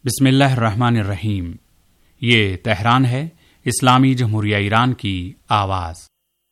बिस्मिल्लाहिर्रहमानिर्रहीम। ये तेहरान है, इस्लामी जमहूरिया ईरान की आवाज़।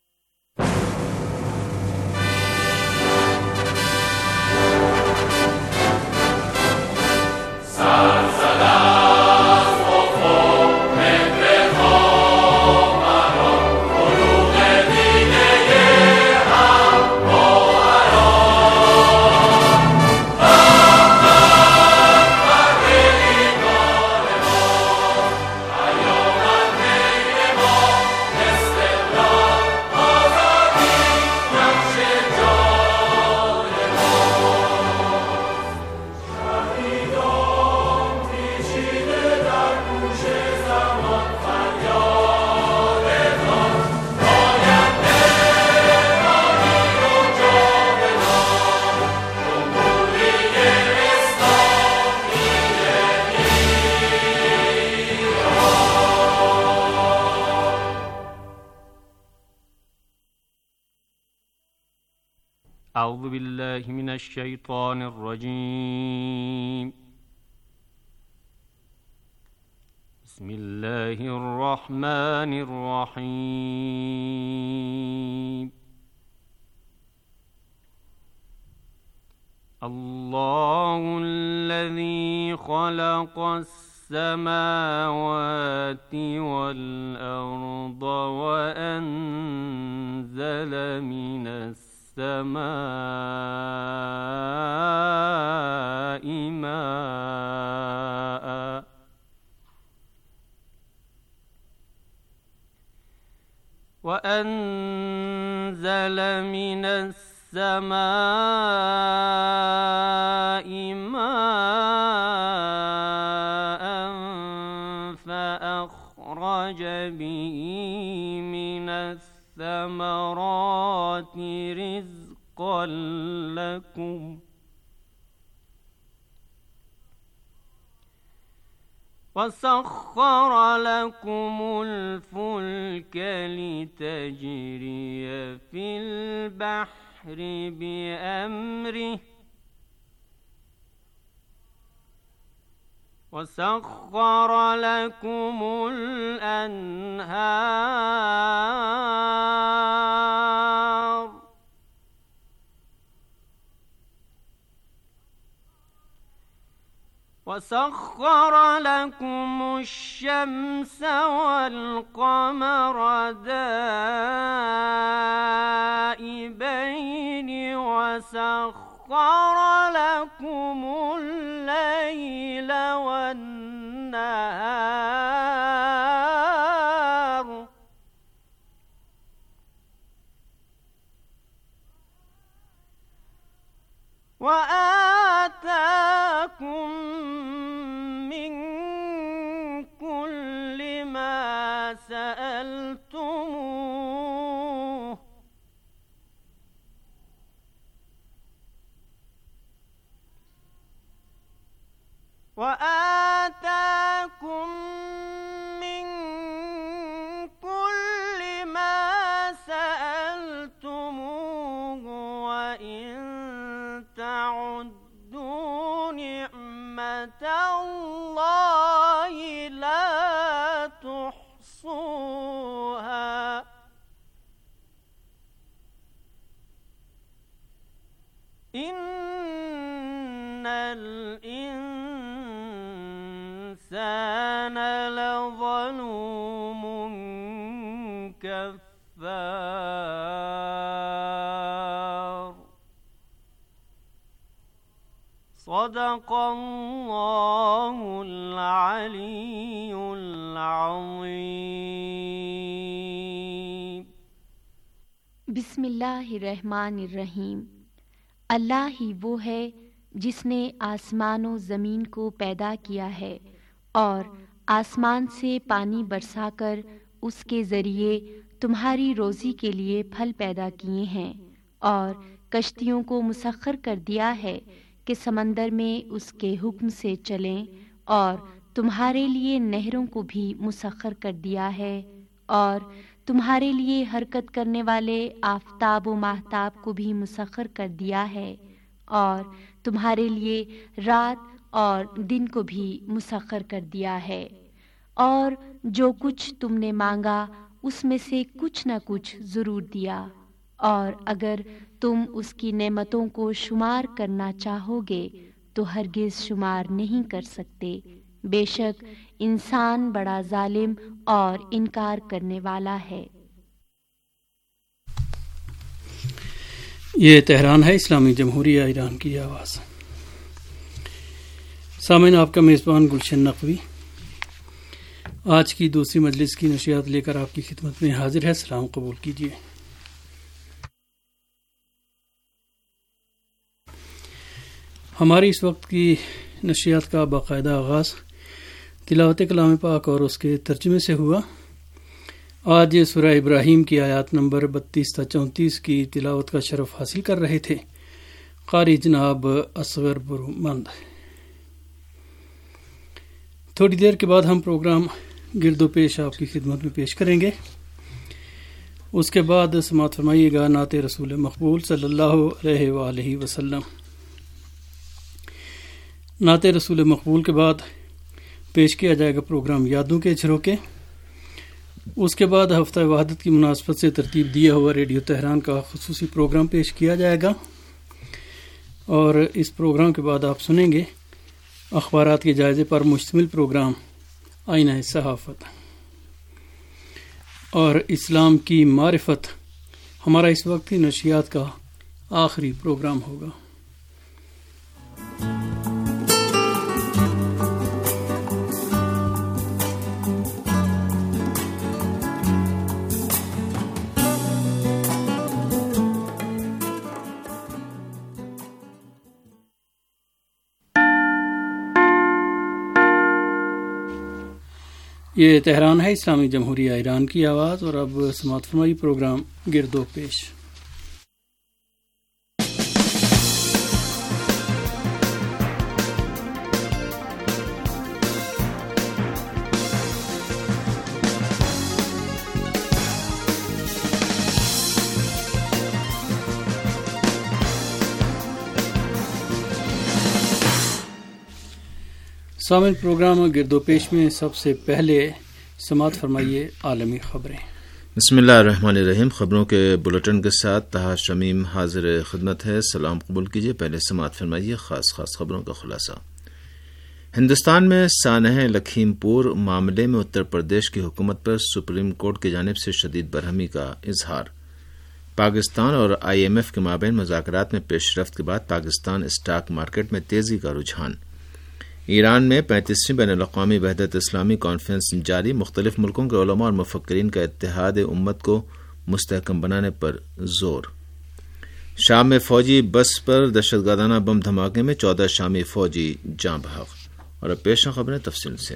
أعوذ بالله من الشيطان الرجيم. بسم الله الرحمن الرحيم. الله الذي خلق السماوات والأرض وأنزل من السماء ماء فأخرج به من الثمرات رزقا لكم وسخر لكم الفلك لتجري في البحر بأمره وسخر لكم الأنهار وسخر لكم الشمس والقمر دائبين وسخر لكم الليل والنهار وآتاكم من كل ما سألتموه وآتاكم من كل ما سألتموه وإن تعدوا نعمة الله لا تحصوها إن الإنسان لظلوم كفار. صدق الله العلي العظيم. बिस्मिल्लाहिर्रहमानिर्रहीम। अल्लाह ही वो है जिसने आसमान और ज़मीन को पैदा किया है और आसमान से पानी बरसाकर उसके ज़रिए तुम्हारी रोज़ी के लिए फल पैदा किए हैं और कश्तियों को मुसख्खर कर दिया है कि समंदर में उसके हुक्म से चलें और तुम्हारे लिए नहरों को भी मुसख्खर कर दिया है और तुम्हारे लिए हरकत करने वाले आफताब व माहताब को भी मुसख्खर कर दिया है और तुम्हारे लिए रात اور دن کو بھی مسخر کر دیا ہے، اور جو کچھ تم نے مانگا اس میں سے کچھ نہ کچھ ضرور دیا، اور اگر تم اس کی نعمتوں کو شمار کرنا چاہو گے تو ہرگز شمار نہیں کر سکتے۔ بے شک انسان بڑا ظالم اور انکار کرنے والا ہے۔ یہ تہران ہے، اسلامی جمہوریہ ایران کی آواز۔ سامعین، آپ کا میزبان گلشن نقوی آج کی دوسری مجلس کی نشریات لے کر آپ کی خدمت میں حاضر ہے۔ سلام قبول کیجیے۔ ہماری اس وقت کی نشریات کا باقاعدہ آغاز تلاوت کلام پاک اور اس کے ترجمے سے ہوا۔ آج سورہ ابراہیم کی آیات نمبر 32 تا 34 کی تلاوت کا شرف حاصل کر رہے تھے قاری جناب اصغر برومند۔ تھوڑی دیر کے بعد ہم پروگرام گرد و پیش آپ کی خدمت میں پیش کریں گے۔ اس کے بعد سماعت فرمائیے گا نعت رسول مقبول صلی اللہ علیہ وآلہ وسلم۔ نعت رسول مقبول کے بعد پیش کیا جائے گا پروگرام یادوں کے جھروکے۔ اس کے بعد ہفتہ وحدت کی مناسبت سے ترتیب دیا ہوا ریڈیو تہران کا خصوصی پروگرام پیش کیا جائے گا، اور اس پروگرام کے بعد آپ سنیں گے اخبارات کے جائزے پر مشتمل پروگرام آئینہ صحافت اور اسلام کی معرفت۔ ہمارا اس وقت کی نشریات کا آخری پروگرام ہوگا۔ یہ تہران ہے، اسلامی جمہوریہ ایران کی آواز، اور اب سماعت فرمائی پروگرام گرد و پیش۔ سامعین، پروگرام گرد و پیش میں سب سے پہلے سماعت فرمائیے عالمی خبریں۔ بسم اللہ الرحمن الرحیم۔ خبروں کے بلٹن کے ساتھ طاہر شمیم حاضر خدمت ہے۔ سلام قبول کیجیے۔ پہلے سماعت فرمائیے خاص خبروں کا خلاصہ۔ ہندوستان میں سانحہ لکھیم پور معاملے میں اتر پردیش کی حکومت پر سپریم کورٹ کی جانب سے شدید برہمی کا اظہار۔ پاکستان اور IMF کے مابین مذاکرات میں پیش رفت کے بعد پاکستان اسٹاک مارکیٹ میں تیزی کا رجحان۔ ایران میں 35ویں بین الاقوامی وحدت اسلامی کانفرنس جاری۔ مختلف ملکوں کے علماء اور مفکرین کا اتحاد امت کو مستحکم بنانے پر زور۔ شام میں فوجی بس پر دہشت گردانہ بم دھماکے میں 14 شامی فوجی جاں بحق۔ اور اب پیش خبریں تفصیل سے۔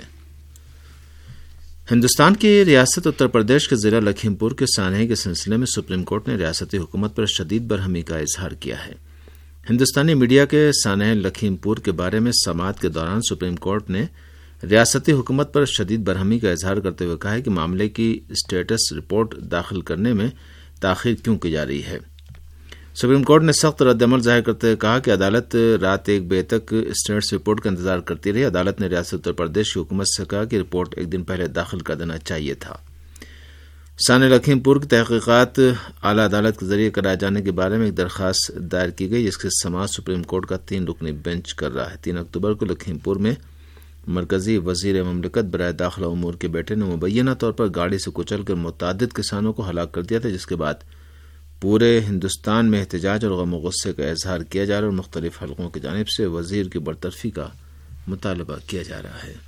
ہندوستان کی ریاست اتر پردیش کے ضلع لکھیم پور کے سانحے کے سلسلے میں سپریم کورٹ نے ریاستی حکومت پر شدید برہمی کا اظہار کیا ہے۔ ہندوستانی میڈیا کے سانحہ لکھیم پور کے بارے میں سماعت کے دوران سپریم کورٹ نے ریاستی حکومت پر شدید برہمی کا اظہار کرتے ہوئے کہا ہے کہ معاملے کی اسٹیٹس رپورٹ داخل کرنے میں تاخیر کیوں کی جا رہی ہے۔ سپریم کورٹ نے سخت رد عمل ظاہر کرتے ہوئے کہا کہ عدالت رات 1 بجے تک اسٹیٹس رپورٹ کا انتظار کرتی رہی۔ عدالت نے ریاست اتر پردیش کی حکومت سے کہا کہ رپورٹ ایک دن پہلے داخل کر دینا چاہیے تھا۔ سانحہ لکھیم پور کی تحقیقات اعلیٰ عدالت کے ذریعے کرائے جانے کے بارے میں ایک درخواست دائر کی گئی، جس کی سماعت سپریم کورٹ کا 3 رکنی بینچ کر رہا ہے۔ 3 اکتوبر کو لکھیم پور میں مرکزی وزیر مملکت برائے داخلہ امور کے بیٹے نے مبینہ طور پر گاڑی سے کچل کر متعدد کسانوں کو ہلاک کر دیا تھا، جس کے بعد پورے ہندوستان میں احتجاج اور غم و غصے کا اظہار کیا جا رہا ہے اور مختلف حلقوں کی جانب سے وزیر کی برطرفی کا مطالبہ کیا جا رہا ہے۔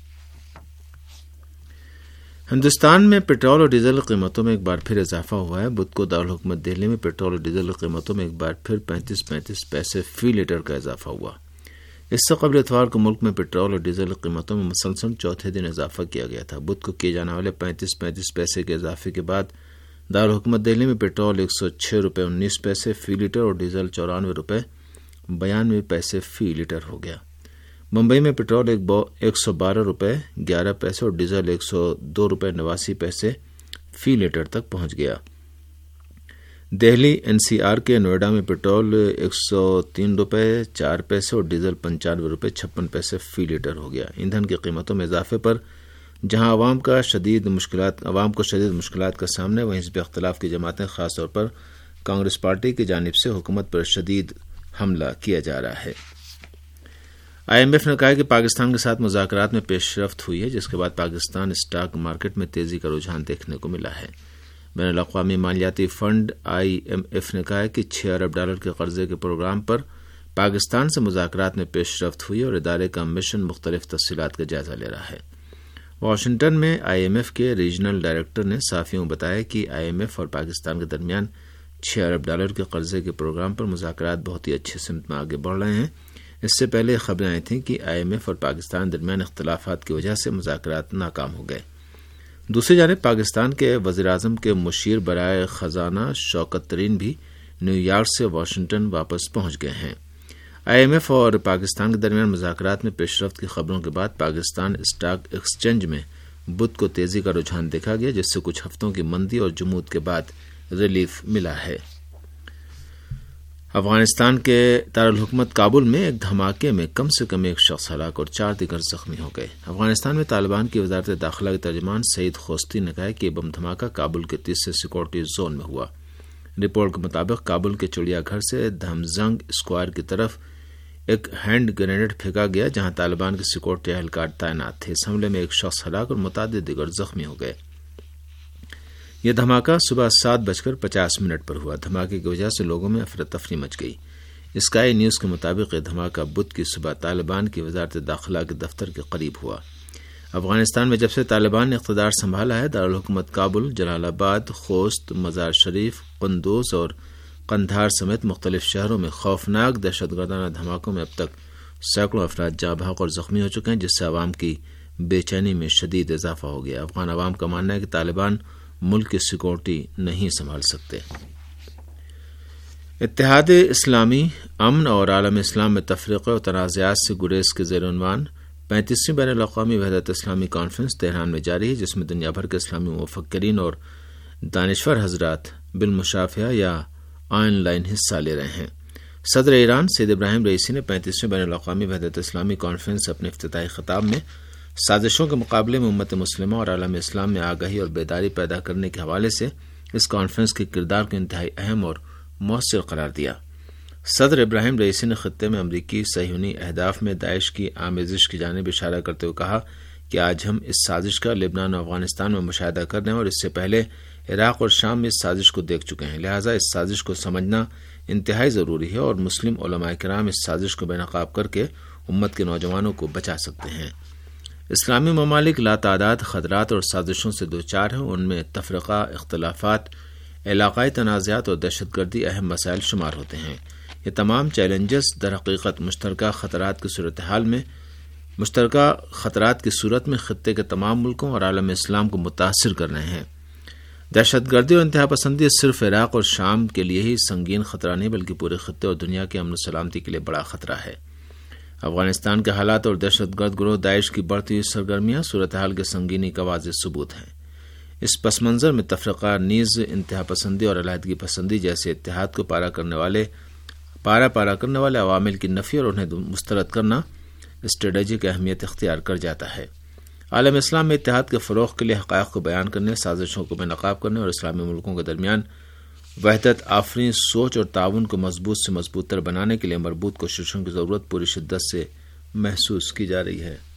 ہندوستان میں پٹرول اور ڈیزل قیمتوں میں ایک بار پھر اضافہ ہوا ہے۔ بدھ کو دارالحکومت دہلی میں پٹرول اور ڈیزل قیمتوں میں ایک بار پھر 35 پیسے فی لیٹر کا اضافہ ہوا۔ اس سے قبل اتوار کو ملک میں پٹرول اور ڈیزل قیمتوں میں مسلسل چوتھے دن اضافہ کیا گیا تھا۔ بدھ کو کیے جانے والے 35 پیسے کے اضافے کے بعد دارالحکومت دہلی میں پٹرول 106 روپے 19 پیسے فی لیٹر اور ڈیزل 94 روپے 92 پیسے فی لیٹر ہو گیا۔ ممبئی میں پٹرول 112 روپے 11 پیسے اور ڈیزل 102 روپے 89 پیسے فی لیٹر تک پہنچ گیا۔ دہلی NCR کے نوئیڈا میں پیٹرول 103 روپے 4 پیسے اور ڈیزل 95 روپے 56 پیسے فی لیٹر ہو گیا۔ ایندھن کی قیمتوں میں اضافے پر جہاں عوام کو شدید مشکلات کا سامنا ہے، وہیں حزب اختلاف کی جماعتیں خاص طور پر کانگریس پارٹی کی جانب سے حکومت پر شدید حملہ کیا جا رہا ہے۔ IMF نے کہا کہ پاکستان کے ساتھ مذاکرات میں پیش رفت ہوئی ہے، جس کے بعد پاکستان اسٹاک مارکیٹ میں تیزی کا رجحان دیکھنے کو ملا ہے۔ بین الاقوامی مالیاتی فنڈ IMF نے کہا ہے کہ $6 ارب کے قرضے کے پروگرام پر پاکستان سے مذاکرات میں پیش رفت ہوئی اور ادارے کا مشن مختلف تفصیلات کا جائزہ لے رہا ہے۔ واشنگٹن میں IMF کے ریجنل ڈائریکٹر نے صحافیوں کو بتایا کہ IMF اور پاکستان کے درمیان $6 ارب کے قرضے کے پروگرام پر مذاکرات بہت ہی اچھی سمت میں آگے بڑھ رہے ہیں۔ اس سے پہلے خبریں آئی تھیں کہ IMF اور پاکستان درمیان اختلافات کی وجہ سے مذاکرات ناکام ہو گئے۔ دوسری جانب پاکستان کے وزیراعظم کے مشیر برائے خزانہ شوکت ترین بھی نیو یارک سے واشنگٹن واپس پہنچ گئے ہیں۔ IMF اور پاکستان کے درمیان مذاکرات میں پیش رفت کی خبروں کے بعد پاکستان اسٹاک ایکسچینج میں بدھ کو تیزی کا رجحان دیکھا گیا، جس سے کچھ ہفتوں کی مندی اور جمود کے بعد ریلیف ملا ہے۔ افغانستان کے دارالحکومت کابل میں ایک دھماکے میں کم سے کم ایک شخص ہلاک اور 4 دیگر زخمی ہو گئے۔ افغانستان میں طالبان کی وزارت داخلہ کے ترجمان سعید خوستی نے کہا کہ بم دھماکہ کابل کے تیسرے سیکورٹی زون میں ہوا۔ رپورٹ کے مطابق کابل کے چڑیا گھر سے دھمزنگ اسکوائر کی طرف ایک ہینڈ گرینیڈ پھینکا گیا، جہاں طالبان کے سیکورٹی اہلکار تعینات تھے۔ اس حملے میں ایک شخص ہلاک اور متعدد دیگر زخمی ہو گئے۔ یہ دھماکہ صبح 7:50 پر ہوا۔ دھماکے کی وجہ سے لوگوں میں افراتفری مچ گئی۔ اسکائی نیوز کے مطابق یہ دھماکہ بدھ کی صبح طالبان کی وزارت داخلہ کے دفتر کے قریب ہوا۔ افغانستان میں جب سے طالبان نے اقتدار سنبھالا ہے، دارالحکومت کابل، جلال آباد، خوست، مزار شریف، قندوز اور قندھار سمیت مختلف شہروں میں خوفناک دہشت گردانہ دھماکوں میں اب تک سینکڑوں افراد جاں بحق اور زخمی ہو چکے ہیں، جس سے عوام کی بے چینی میں شدید اضافہ ہو گیا۔ افغان عوام کا ماننا ہے کہ طالبان ملک کی سیکورٹی نہیں سنبھال سکتے۔ اتحاد اسلامی امن اور عالم اسلام میں تفرقے اور تنازعات سے گریز کے زیر عنوان 35ویں بین الاقوامی وحدت اسلامی کانفرنس تہران میں جاری ہے، جس میں دنیا بھر کے اسلامی مفکرین اور دانشور حضرات بالمشافہہ یا آن لائن حصہ لے رہے ہیں۔ صدر ایران سید ابراہیم رئیسی نے 35ویں بین الاقوامی وحدت اسلامی کانفرنس سے اپنے افتتاحی خطاب میں سازشوں کے مقابلے میں امت مسلمہ اور عالم اسلام میں آگاہی اور بیداری پیدا کرنے کے حوالے سے اس کانفرنس کے کردار کو انتہائی اہم اور مؤثر قرار دیا۔ صدر ابراہیم رئیسی نے خطے میں امریکی صہیونی اہداف میں داعش کی آمیزش کی جانب اشارہ کرتے ہوئے کہا کہ آج ہم اس سازش کا لبنان اور افغانستان میں مشاہدہ کر رہے ہیں اور اس سے پہلے عراق اور شام میں اس سازش کو دیکھ چکے ہیں، لہٰذا اس سازش کو سمجھنا انتہائی ضروری ہے اور مسلم علماء کرام اس سازش کو بے نقاب کر کے امت کے نوجوانوں کو بچا سکتے ہیں۔ اسلامی ممالک لاتعداد خطرات اور سازشوں سے دوچار ہیں، ان میں تفرقہ، اختلافات، علاقائی تنازعات اور دہشت گردی اہم مسائل شمار ہوتے ہیں۔ یہ تمام چیلنجز در حقیقت مشترکہ خطرات کی صورت میں خطے کے تمام ملکوں اور عالم اسلام کو متاثر کر رہے ہیں۔ دہشت گردی اور انتہا پسندی صرف عراق اور شام کے لیے ہی سنگین خطرہ نہیں بلکہ پورے خطے اور دنیا کے امن و سلامتی کے لیے بڑا خطرہ ہے۔ افغانستان کے حالات اور دہشت گرد گروہ داعش کی بڑھتی ہوئی سرگرمیاں صورتحال کے سنگینی کا واضح ثبوت ہیں۔ اس پس منظر میں تفرقہ نیز انتہا پسندی اور علیحدگی پسندی جیسے اتحاد کو پارا کرنے والے عوامل کی نفی اور انہیں مسترد کرنا اسٹریٹجک اہمیت اختیار کر جاتا ہے۔ عالم اسلام میں اتحاد کے فروغ کے لیے حقائق کو بیان کرنے، سازشوں کو بے نقاب کرنے اور اسلامی ملکوں کے درمیان وحدت آفرین سوچ اور تعاون کو مضبوط سے مضبوط تر بنانے کے لیے مربوط کوششوں کی ضرورت پوری شدت سے محسوس کی جا رہی ہے۔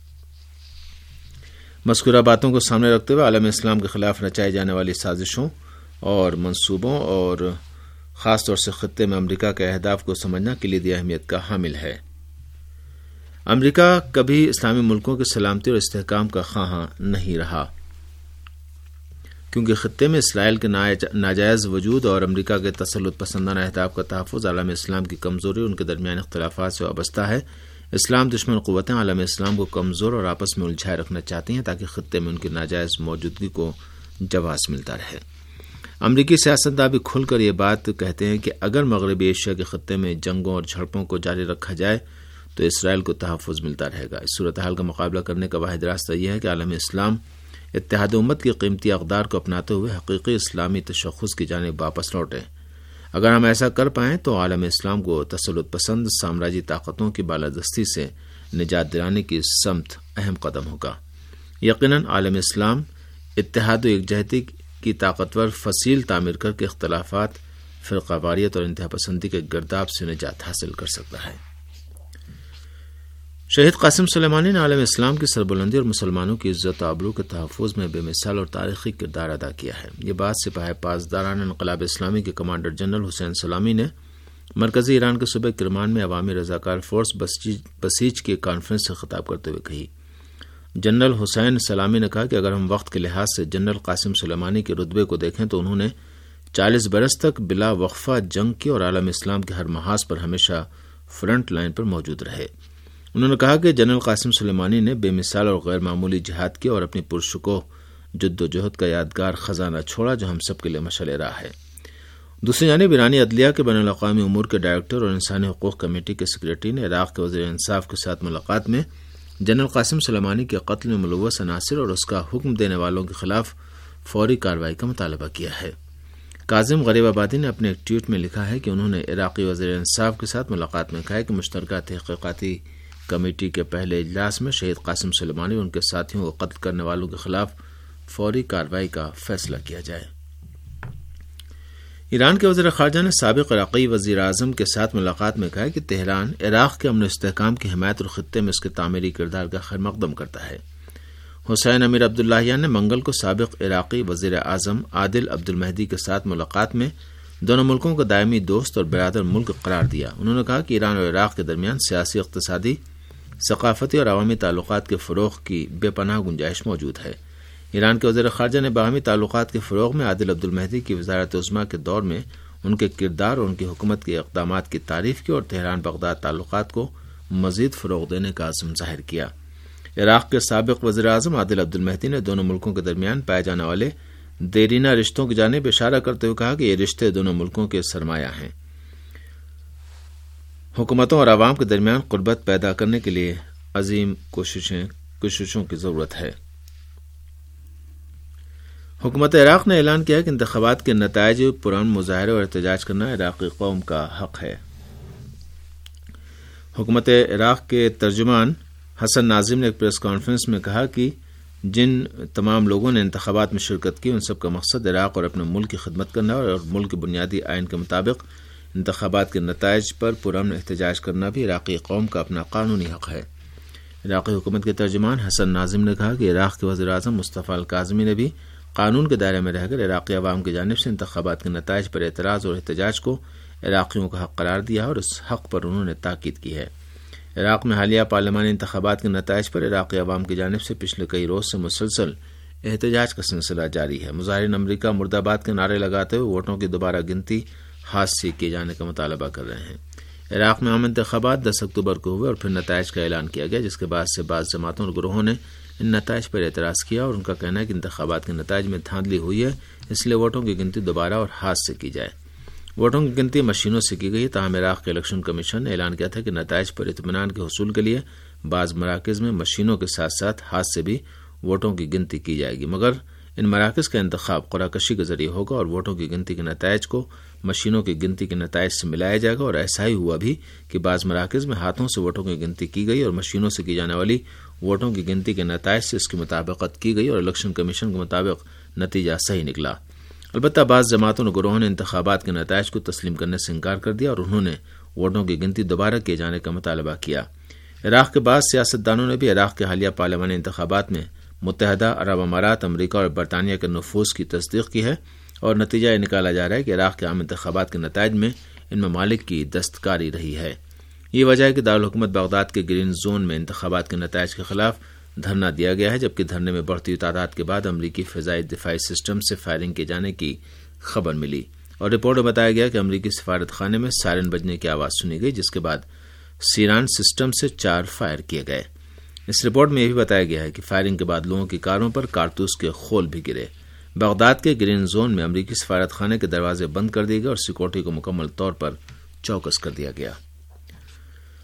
مذکورہ باتوں کو سامنے رکھتے ہوئے عالم اسلام کے خلاف رچائی جانے والی سازشوں اور منصوبوں اور خاص طور سے خطے میں امریکہ کے اہداف کو سمجھنا کلیدی اہمیت کا حامل ہے۔ امریکہ کبھی اسلامی ملکوں کی سلامتی اور استحکام کا خواہاں نہیں رہا، کیونکہ خطے میں اسرائیل کے ناجائز وجود اور امریکہ کے تسلط پسندانہ اہداف کا تحفظ عالم اسلام کی کمزوری اور ان کے درمیان اختلافات سے وابستہ ہے۔ اسلام دشمن قوتیں عالم اسلام کو کمزور اور آپس میں الجھائے رکھنا چاہتی ہیں تاکہ خطے میں ان کی ناجائز موجودگی کو جواز ملتا رہے۔ امریکی سیاستداں بھی کھل کر یہ بات کہتے ہیں کہ اگر مغربی ایشیا کے خطے میں جنگوں اور جھڑپوں کو جاری رکھا جائے تو اسرائیل کو تحفظ ملتا رہے گا۔ اس صورتحال کا مقابلہ کرنے کا واحد راستہ یہ ہے کہ عالم اسلام اتحاد امت کی قیمتی اقدار کو اپناتے ہوئے حقیقی اسلامی تشخص کی جانب واپس لوٹیں۔ اگر ہم ایسا کر پائیں تو عالم اسلام کو تسلط پسند سامراجی طاقتوں کی بالادستی سے نجات دلانے کی سمت اہم قدم ہوگا۔ یقیناً عالم اسلام اتحاد و یکجہتی کی طاقتور فصیل تعمیر کر کے اختلافات، فرقہ واریت اور انتہا پسندی کے گرداب سے نجات حاصل کر سکتا ہے۔ شہید قاسم سلیمانی نے عالم اسلام کی سربلندی اور مسلمانوں کی عزت و آبرو کے تحفظ میں بے مثال اور تاریخی کردار ادا کیا ہے۔ یہ بات سپاہ پاسداران انقلاب اسلامی کے کمانڈر جنرل حسین سلامی نے مرکزی ایران کے صوبے کرمان میں عوامی رضاکار فورس بسیج کی کانفرنس سے خطاب کرتے ہوئے کہی۔ جنرل حسین سلامی نے کہا کہ اگر ہم وقت کے لحاظ سے جنرل قاسم سلیمانی کے رتبے کو دیکھیں تو انہوں نے 40 برس تک بلا وقفہ جنگ کی اور عالم اسلام کے ہر محاذ پر ہمیشہ فرنٹ لائن پر موجود رہے۔ انہوں نے کہا کہ جنرل قاسم سلیمانی نے بے مثال اور غیر معمولی جہاد کی اور اپنی پرشکوہ جد و جہد کا یادگار خزانہ چھوڑا جو ہم سب کے لیے مشعل راہ ہے۔ دوسری جانب ایرانی عدلیہ کے بین الاقوامی امور کے ڈائریکٹر اور انسانی حقوق کمیٹی کے سیکریٹری نے عراق کے وزیر انصاف کے ساتھ ملاقات میں جنرل قاسم سلیمانی کے قتل میں ملوث عناصر اور اس کا حکم دینے والوں کے خلاف فوری کارروائی کا مطالبہ کیا ہے۔ کاظم غریب آبادی نے اپنے ایک ٹویٹ میں لکھا ہے کہ انہوں نے عراقی وزیر انصاف کے ساتھ ملاقات میں کہا کہ مشترکہ تحقیقاتی کمیٹی کے پہلے اجلاس میں شہید قاسم سلیمانی اور ان کے ساتھیوں کو قتل کرنے والوں کے خلاف فوری کارروائی کا فیصلہ کیا جائے۔ ایران کے وزیر خارجہ نے سابق عراقی وزیر اعظم کے ساتھ ملاقات میں کہا کہ تہران عراق کے امن و استحکام کی حمایت اور خطے میں اس کے تعمیری کردار کا خیر مقدم کرتا ہے۔ حسین امیر عبداللہیان نے منگل کو سابق عراقی وزیر اعظم عادل عبد المہدی کے ساتھ ملاقات میں دونوں ملکوں کو دائمی دوست اور برادر ملک قرار دیا۔ انہوں نے کہا کہ ایران اور عراق کے درمیان سیاسی، اقتصادی، ثقافتی اور عوامی تعلقات کے فروغ کی بے پناہ گنجائش موجود ہے۔ ایران کے وزیر خارجہ نے باہمی تعلقات کے فروغ میں عادل عبد المہدی کی وزارت عظمیٰ کے دور میں ان کے کردار اور ان کی حکومت کے اقدامات کی تعریف کی اور تہران بغداد تعلقات کو مزید فروغ دینے کا عزم ظاہر کیا۔ عراق کے سابق وزیر اعظم عادل عبد المہدی نے دونوں ملکوں کے درمیان پائے جانے والے دیرینہ رشتوں کی جانب اشارہ کرتے ہوئے کہا کہ یہ رشتے دونوں ملکوں کے سرمایہ ہیں۔ حکومتوں اور عوام کے درمیان قربت پیدا کرنے کے لیے عظیم کوششوں کی ضرورت ہے۔ حکومت عراق نے اعلان کیا کہ انتخابات کے نتائج پرامن مظاہرے اور احتجاج کرنا عراقی قوم کا حق ہے۔ حکومت عراق کے ترجمان حسن ناظم نے ایک پریس کانفرنس میں کہا کہ جن تمام لوگوں نے انتخابات میں شرکت کی ان سب کا مقصد عراق اور اپنے ملک کی خدمت کرنا اور ملک کے بنیادی آئین کے مطابق انتخابات کے نتائج پر پرامن احتجاج کرنا بھی عراقی قوم کا اپنا قانونی حق ہے۔ عراقی حکومت کے ترجمان حسن ناظم نے کہا کہ عراق کے وزیر اعظم مصطفی الکاظمی نے بھی قانون کے دائرے میں رہ کر عراقی عوام کی جانب سے انتخابات کے نتائج پر اعتراض اور احتجاج کو عراقیوں کا حق قرار دیا اور اس حق پر انہوں نے تاکید کی ہے۔ عراق میں حالیہ پارلیمانی انتخابات کے نتائج پر عراقی عوام کی جانب سے پچھلے کئی روز سے مسلسل احتجاج کا سلسلہ جاری ہے۔ مظاہرین امریکہ مرد آباد کے نعرے لگاتے ہوئے ووٹوں کی دوبارہ گنتی ہاتھ سے کیے جانے کا مطالبہ کر رہے ہیں۔ عراق میں عام انتخابات 10 اکتوبر کو ہوئے اور پھر نتائج کا اعلان کیا گیا، جس کے بعد سے بعض جماعتوں اور گروہوں نے ان نتائج پر اعتراض کیا اور ان کا کہنا ہے کہ انتخابات کے نتائج میں دھاندلی ہوئی ہے، اس لیے ووٹوں کی گنتی دوبارہ اور ہاتھ سے کی جائے۔ ووٹوں کی گنتی مشینوں سے کی گئی، تاہم عراق کے الیکشن کمیشن نے اعلان کیا تھا کہ نتائج پر اطمینان کے حصول کے لیے بعض مراکز میں مشینوں کے ساتھ ساتھ ہاتھ سے بھی ووٹوں کی گنتی کی جائے گی، مگر ان مراکز کا انتخاب قرعہ کشی کے ذریعے ہوگا اور ووٹوں کی گنتی کے نتائج کو مشینوں کی گنتی کے نتائج سے ملایا جائے گا۔ اور ایسا ہی ہوا بھی کہ بعض مراکز میں ہاتھوں سے ووٹوں کی گنتی کی گئی اور مشینوں سے کی جانے والی ووٹوں کی گنتی کے نتائج سے اس کی مطابقت کی گئی اور الیکشن کمیشن کے مطابق نتیجہ صحیح نکلا۔ البتہ بعض جماعتوں اور گروہوں نے انتخابات کے نتائج کو تسلیم کرنے سے انکار کر دیا اور انہوں نے ووٹوں کی گنتی دوبارہ کیے جانے کا مطالبہ کیا۔ عراق کے بعض سیاستدانوں نے بھی عراق کے حالیہ پارلیمانی انتخابات میں متحدہ عرب امارات، امریکہ اور برطانیہ کے نفوذ کی تصدیق کی ہے اور نتیجہ یہ نکالا جا رہا ہے کہ عراق کے عام انتخابات کے نتائج میں ان ممالک کی دستکاری رہی ہے۔ یہ وجہ ہے کہ دارالحکومت بغداد کے گرین زون میں انتخابات کے نتائج کے خلاف دھرنا دیا گیا ہے، جبکہ دھرنے میں بڑھتی ہوئی تعداد کے بعد امریکی فضائی دفاعی سسٹم سے فائرنگ کیے جانے کی خبر ملی اور رپورٹ میں بتایا گیا کہ امریکی سفارت خانے میں سائرن بجنے کی آواز سنی گئی، جس کے بعد سیران سسٹم سے 4 فائر کیے گئے۔ اس رپورٹ میں یہ بھی بتایا گیا ہے کہ فائرنگ کے بعد لوگوں کی کاروں پر کارتوس کے خول بھی گرے۔ بغداد کے گرین زون میں امریکی سفارت خانے کے دروازے بند کر دیے گئے اور سیکورٹی کو مکمل طور پر چوکس کر دیا گیا۔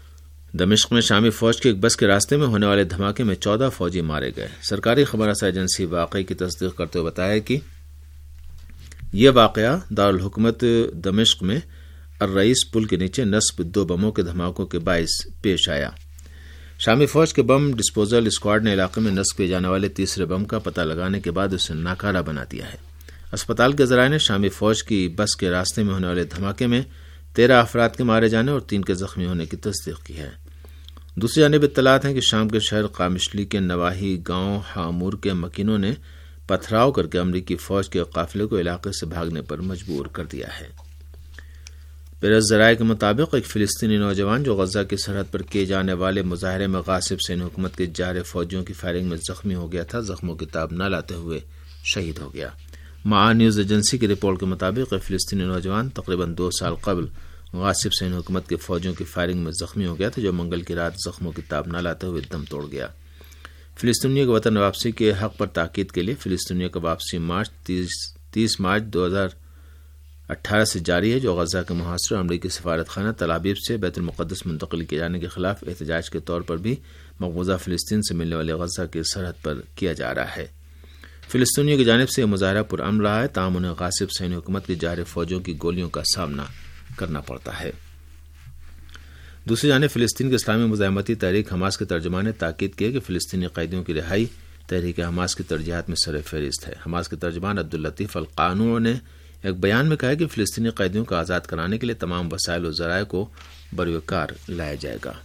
دمشق میں شامی فوج کے ایک بس کے راستے میں ہونے والے دھماکے میں 14 فوجی مارے گئے۔ سرکاری خبر رساں ایجنسی واقعے کی تصدیق کرتے ہوئے بتایا کہ یہ واقعہ دارالحکومت دمشق میں الرئیس پل کے نیچے نصب 2 بموں کے دھماکوں کے باعث پیش آیا۔ شامی فوج کے بم ڈسپوزل اسکواڈ نے علاقے میں نصب کیے جانے والے تیسرے بم کا پتہ لگانے کے بعد اسے ناکارہ بنا دیا ہے۔ اسپتال کے ذرائع نے شامی فوج کی بس کے راستے میں ہونے والے دھماکے میں 13 افراد کے مارے جانے اور 3 کے زخمی ہونے کی تصدیق کی ہے۔ دوسری جانب اطلاعات ہیں کہ شام کے شہر قامشلی کے نواحی گاؤں حامور کے مکینوں نے پتھراؤ کر کے امریکی فوج کے قافلے کو علاقے سے بھاگنے پر مجبور کر دیا ہے۔ پریس ذرائع کے مطابق ایک فلسطینی نوجوان جو غزہ کی سرحد پر کیے جانے والے مظاہرے میں غاصب صہیونی حکومت کے جارح فوجیوں کی فائرنگ میں زخمی ہو گیا تھا، زخموں کی تاب نہ لاتے ہوئے شہید ہو گیا۔ معان نیوز ایجنسی کی رپورٹ کے مطابق ایک فلسطینی نوجوان تقریباً 2 سال قبل غاصب صہیونی حکومت کے فوجیوں کی فائرنگ میں زخمی ہو گیا تھا، جو منگل کی رات زخموں کی تاب نہ لاتے ہوئے دم توڑ گیا۔ فلسطینیوں کے وطن واپسی کے حق پر تاکید کے لیے فلسطینیوں کا واپسی مارچ 30 مارچ 2018 سے جاری ہے، جو غزہ کے محاصرے اور امریکی سفارت خانہ تل ابیب سے بیت المقدس منتقل کیے جانے کے خلاف احتجاج کے طور پر بھی مقبوضہ فلسطین سے ملنے والے غزہ کی سرحد پر کیا جا رہا ہے۔ فلسطینیوں کی جانب سے یہ مظاہرہ پرامن رہا ہے، تاہم انہیں غاصب صہیونی حکومت کی جارح فوجوں کی گولیوں کا سامنا کرنا پڑتا ہے۔ دوسری جانب فلسطین کے اسلامی مزاحمتی تحریک حماس کے ترجمان نے تاکید کی کہ فلسطینی قیدیوں کی رہائی تحریک حماس کی ترجیحات میں سر فہرست ہے۔ حماس کے ترجمان عبداللطیف القانو نے ایک بیان میں کہا کہ فلسطینی قیدیوں کو آزاد کرانے کے لیے تمام وسائل و ذرائع کو بروئے کار لایا جائے گا۔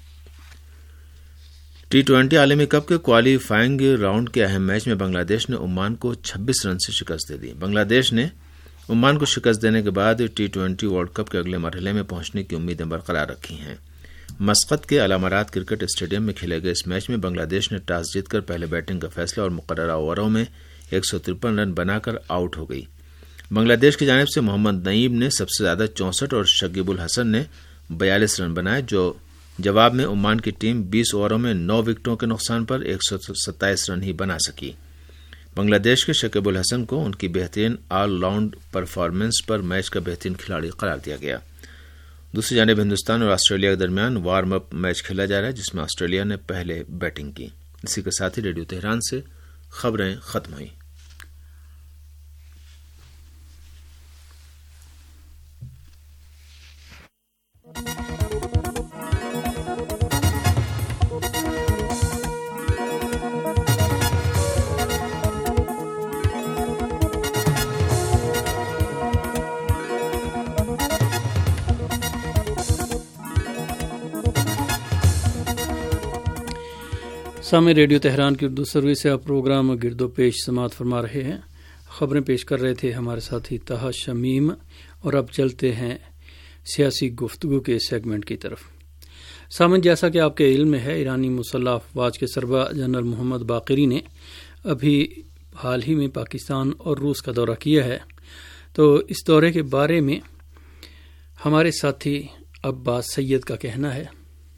T20 عالمی کپ کے کوالیفائنگ راؤنڈ کے اہم میچ میں بنگلہ دیش نے عمان کو 26 رن سے شکست دے دی۔ بنگلہ دیش نے عمان کو شکست دینے کے بعد T20 ورلڈ کپ کے اگلے مرحلے میں پہنچنے کی امیدیں برقرار رکھی ہیں۔ مسقط کے علامات کرکٹ اسٹیڈیم میں کھیلے گئے اس میچ میں بنگلہ دیش نے ٹاس جیت کر پہلے بیٹنگ کا فیصلہ اور مقررہ اووروں میں 153 رن بنا کر آؤٹ ہو گئی۔ بنگلہ دیش کی جانب سے محمد نعیم نے سب سے زیادہ 64 اور شکیب الحسن نے 42 رن بنائے، جو جواب میں عمان کی ٹیم 20 اووروں میں 9 وکٹوں کے نقصان پر 127 رن ہی بنا سکی۔ بنگلہ دیش کے شکیب الحسن کو ان کی بہترین آل راؤنڈ پرفارمنس پر میچ کا بہترین کھلاڑی قرار دیا گیا۔ دوسری جانب ہندوستان اور آسٹریلیا کے درمیان وارم اپ میچ کھیلا جا رہا ہے، جس میں آسٹریلیا نے پہلے بیٹنگ کی۔ اسی کے ساتھ ہی ریڈیو تہران سے خبریں ختم ہوئیں۔ سامع ریڈیو تہران کی اردو سروس سے آپ پروگرام گرد و پیش سماعت فرما رہے ہیں۔ خبریں پیش کر رہے تھے ہمارے ساتھی طاہا شمیم، اور اب چلتے ہیں سیاسی گفتگو کے سیگمنٹ کی طرف۔ سامعین، جیسا کہ آپ کے علم میں ہے، ایرانی مسلح افواج کے سربراہ جنرل محمد باقری نے ابھی حال ہی میں پاکستان اور روس کا دورہ کیا ہے، تو اس دورے کے بارے میں ہمارے ساتھی عباس سید کا کہنا ہے۔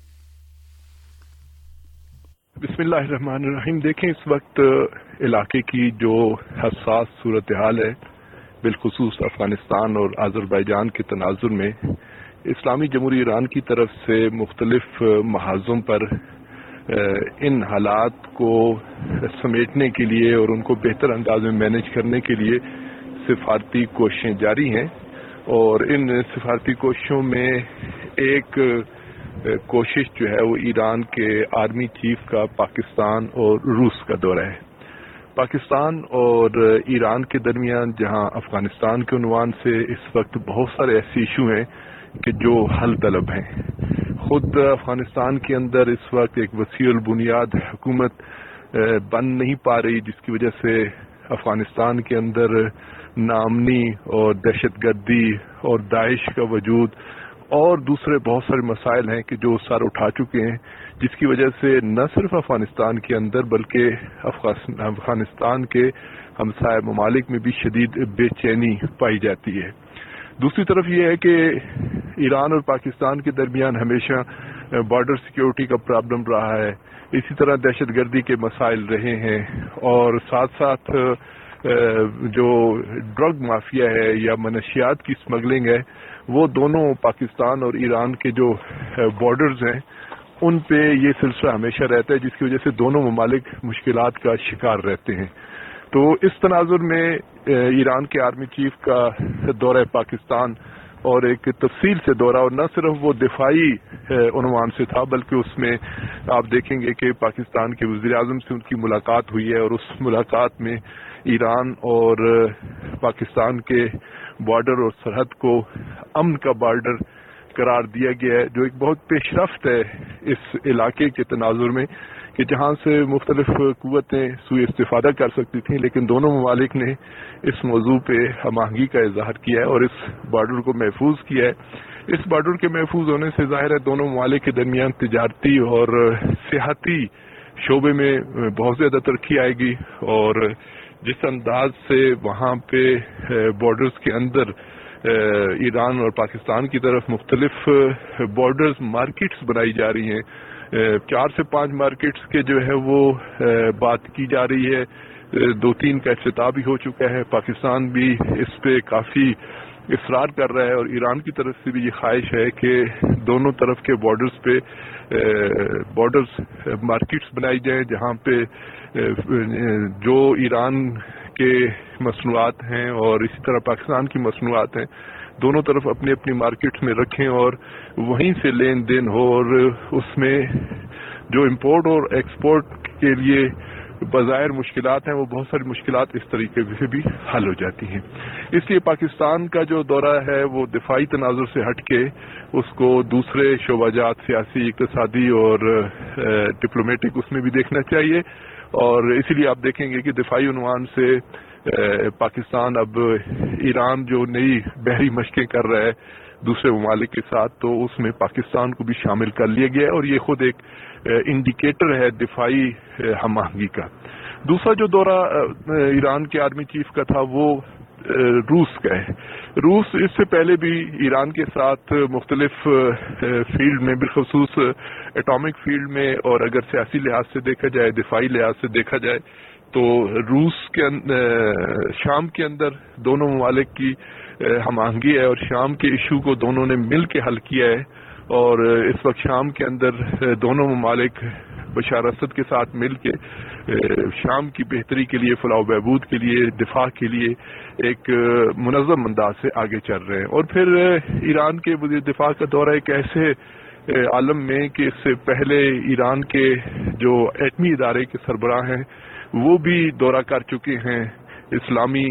بسم اللہ الرحمن الرحیم۔ دیکھیں، اس وقت علاقے کی جو حساس صورتحال ہے، بالخصوص افغانستان اور آذربائیجان کے تناظر میں اسلامی جمہوریہ ایران کی طرف سے مختلف محاذوں پر ان حالات کو سمیٹنے کے لیے اور ان کو بہتر انداز میں مینیج کرنے کے لیے سفارتی کوششیں جاری ہیں، اور ان سفارتی کوششوں میں ایک کوشش جو ہے وہ ایران کے آرمی چیف کا پاکستان اور روس کا دورہ ہے۔ پاکستان اور ایران کے درمیان جہاں افغانستان کے عنوان سے اس وقت بہت سارے ایسے ایشو ہیں کہ جو حل طلب ہیں، خود افغانستان کے اندر اس وقت ایک وسیع البنیاد حکومت بن نہیں پا رہی، جس کی وجہ سے افغانستان کے اندر ناامنی اور دہشت گردی اور داعش کا وجود اور دوسرے بہت سارے مسائل ہیں کہ جو سر اٹھا چکے ہیں، جس کی وجہ سے نہ صرف افغانستان کے اندر بلکہ افغانستان کے ہمسائے ممالک میں بھی شدید بے چینی پائی جاتی ہے۔ دوسری طرف یہ ہے کہ ایران اور پاکستان کے درمیان ہمیشہ بارڈر سیکیورٹی کا پرابلم رہا ہے، اسی طرح دہشت گردی کے مسائل رہے ہیں، اور ساتھ ساتھ جو ڈرگ مافیا ہے یا منشیات کی اسمگلنگ ہے، وہ دونوں پاکستان اور ایران کے جو بارڈرز ہیں ان پہ یہ سلسلہ ہمیشہ رہتا ہے، جس کی وجہ سے دونوں ممالک مشکلات کا شکار رہتے ہیں۔ تو اس تناظر میں ایران کے آرمی چیف کا دورہ پاکستان اور ایک تفصیل سے دورہ، اور نہ صرف وہ دفاعی عنوان سے تھا، بلکہ اس میں آپ دیکھیں گے کہ پاکستان کے وزیر اعظم سے ان کی ملاقات ہوئی ہے، اور اس ملاقات میں ایران اور پاکستان کے بارڈر اور سرحد کو امن کا بارڈر قرار دیا گیا ہے، جو ایک بہت پیش رفت ہے اس علاقے کے تناظر میں، کہ جہاں سے مختلف قوتیں سوء استفادہ کر سکتی تھیں، لیکن دونوں ممالک نے اس موضوع پہ ہم آہنگی کا اظہار کیا ہے اور اس بارڈر کو محفوظ کیا ہے۔ اس بارڈر کے محفوظ ہونے سے ظاہر ہے دونوں ممالک کے درمیان تجارتی اور سیاحتی شعبے میں بہت زیادہ ترقی آئے گی، اور جس انداز سے وہاں پہ بارڈرز کے اندر ایران اور پاکستان کی طرف مختلف بارڈرز مارکیٹس بنائی جا رہی ہیں، 4 سے 5 مارکیٹس کے جو ہے وہ بات کی جا رہی ہے، 2-3 کا افتتاح بھی ہو چکا ہے۔ پاکستان بھی اس پہ کافی اصرار کر رہا ہے، اور ایران کی طرف سے بھی یہ خواہش ہے کہ دونوں طرف کے بارڈرز پہ بارڈرز مارکیٹس بنائی جائیں، جہاں پہ جو ایران کے مصنوعات ہیں اور اسی طرح پاکستان کی مصنوعات ہیں، دونوں طرف اپنی اپنی مارکیٹس میں رکھیں اور وہیں سے لین دین ہو، اور اس میں جو امپورٹ اور ایکسپورٹ کے لیے بظاہر مشکلات ہیں، وہ بہت ساری مشکلات اس طریقے سے بھی حل ہو جاتی ہیں۔ اس لیے پاکستان کا جو دورہ ہے وہ دفاعی تناظر سے ہٹ کے اس کو دوسرے شعبہ جات، سیاسی، اقتصادی اور ڈپلومیٹک، اس میں بھی دیکھنا چاہیے، اور اسی لیے آپ دیکھیں گے کہ دفاعی عنوان سے پاکستان اب ایران جو نئی بحری مشقیں کر رہا ہے دوسرے ممالک کے ساتھ، تو اس میں پاکستان کو بھی شامل کر لیا گیا ہے، اور یہ خود ایک انڈیکیٹر ہے دفاعی ہم آہنگی کا۔ دوسرا جو دورہ ایران کے آرمی چیف کا تھا وہ روس کا ہے۔ روس اس سے پہلے بھی ایران کے ساتھ مختلف فیلڈ میں، بالخصوص ایٹامک فیلڈ میں، اور اگر سیاسی لحاظ سے دیکھا جائے، دفاعی لحاظ سے دیکھا جائے، تو روس کے شام کے اندر دونوں ممالک کی ہم آہنگی ہے، اور شام کے ایشو کو دونوں نے مل کے حل کیا ہے، اور اس وقت شام کے اندر دونوں ممالک بشار اسد کے ساتھ مل کے شام کی بہتری کے لیے، فلاح و بہبود کے لیے، دفاع کے لیے ایک منظم انداز سے آگے چل رہے ہیں۔ اور پھر ایران کے وزیر دفاع کا دورہ ایک ایسے عالم میں کہ اس سے پہلے ایران کے جو ایٹمی ادارے کے سربراہ ہیں وہ بھی دورہ کر چکے ہیں اسلامی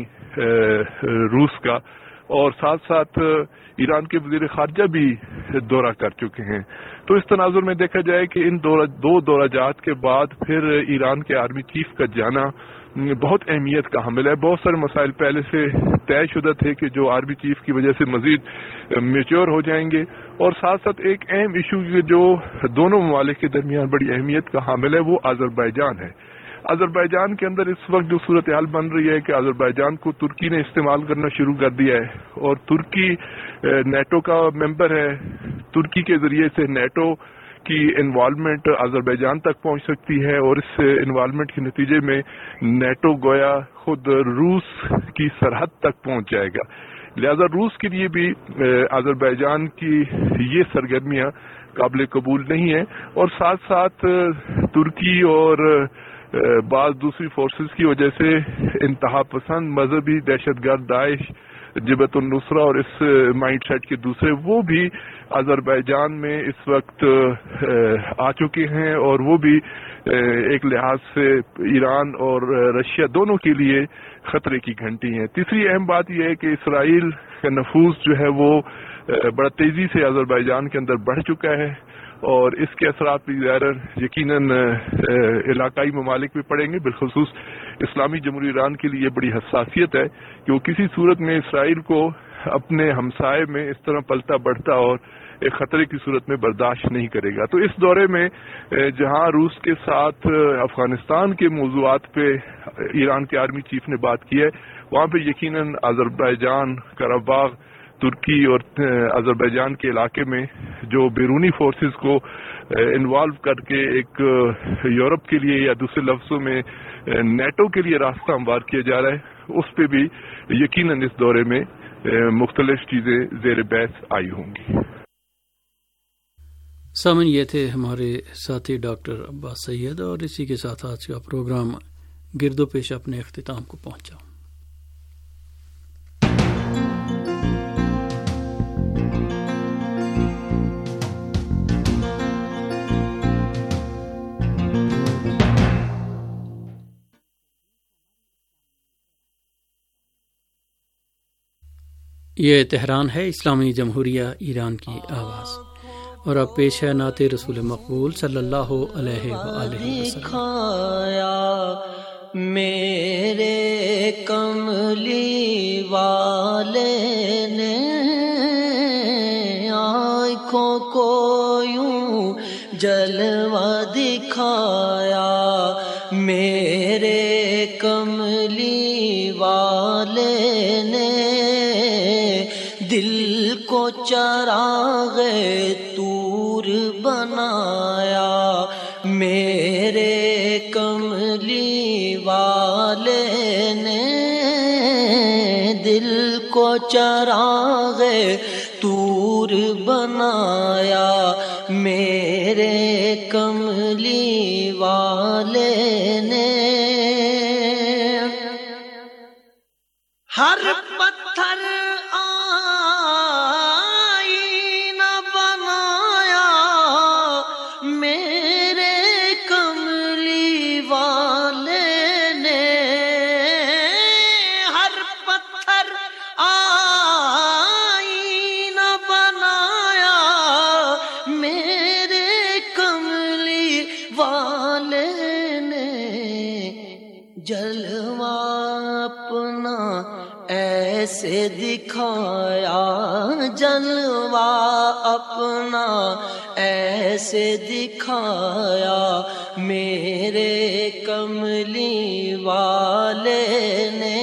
روس کا، اور ساتھ ساتھ ایران کے وزیر خارجہ بھی دورہ کر چکے ہیں۔ تو اس تناظر میں دیکھا جائے کہ ان دو دورہ جات کے بعد پھر ایران کے آرمی چیف کا جانا بہت اہمیت کا حامل ہے۔ بہت سارے مسائل پہلے سے طے شدہ تھے کہ جو آرمی چیف کی وجہ سے مزید میچور ہو جائیں گے، اور ساتھ ساتھ ایک اہم ایشو جو دونوں ممالک کے درمیان بڑی اہمیت کا حامل ہے وہ آذربائیجان ہے۔ آذربائیجان کے اندر اس وقت جو صورتحال بن رہی ہے کہ آذربائیجان کو ترکی نے استعمال کرنا شروع کر دیا ہے، اور ترکی نیٹو کا ممبر ہے۔ ترکی کے ذریعے سے نیٹو کی انوالومنٹ آذربائیجان تک پہنچ سکتی ہے، اور اس انوالومنٹ کے نتیجے میں نیٹو گویا خود روس کی سرحد تک پہنچ جائے گا۔ لہذا روس کے لیے بھی آذربائیجان کی یہ سرگرمیاں قابل قبول نہیں ہیں، اور ساتھ ساتھ ترکی اور بعض دوسری فورسز کی وجہ سے انتہا پسند مذہبی دہشت گرد داعش، جبہت النصرہ اور اس مائنڈ سیٹ کے دوسرے، وہ بھی آذربائیجان میں اس وقت آ چکے ہیں، اور وہ بھی ایک لحاظ سے ایران اور رشیا دونوں کے لیے خطرے کی گھنٹی ہیں۔ تیسری اہم بات یہ ہے کہ اسرائیل کا نفوذ جو ہے وہ بڑا تیزی سے آذربائیجان کے اندر بڑھ چکا ہے، اور اس کے اثرات بھی یقیناً علاقائی ممالک میں پڑیں گے۔ بالخصوص اسلامی جمہوریہ ایران کے لیے بڑی حساسیت ہے کہ وہ کسی صورت میں اسرائیل کو اپنے ہمسائے میں اس طرح پلتا بڑھتا اور ایک خطرے کی صورت میں برداشت نہیں کرے گا۔ تو اس دورے میں جہاں روس کے ساتھ افغانستان کے موضوعات پہ ایران کے آرمی چیف نے بات کی ہے، وہاں پہ یقیناً آذربائیجان، قرہ ترکی اور آذربائیجان کے علاقے میں جو بیرونی فورسز کو انوالو کر کے ایک یورپ کے لیے یا دوسرے لفظوں میں نیٹو کے لیے راستہ ہموار کیا جا رہا ہے، اس پہ بھی یقیناً اس دورے میں مختلف چیزیں زیر بحث آئی ہوں گی۔ سامن یہ تھے ہمارے ساتھی ڈاکٹر عباس سید، اور اسی کے ساتھ آج کا پروگرام گرد و پیش اپنے اختتام کو پہنچا۔ یہ تہران ہے، اسلامی جمہوریہ ایران کی آواز، اور اب پیش ہے نعت رسول مقبول صلی اللہ علیہ وآلہ وسلم۔ میرے کملی والے نے آنکھوں کو یوں جلوہ دکھایا، میرے کملی والے نے دل کو چراغ طور بنایا، میرے کملی والے نے دل کو چراغ طور بنایا، میرے کملی والے نے ہر پتھر ایسے دکھایا، جلوہ اپنا ایسے دکھایا، میرے کملی والے نے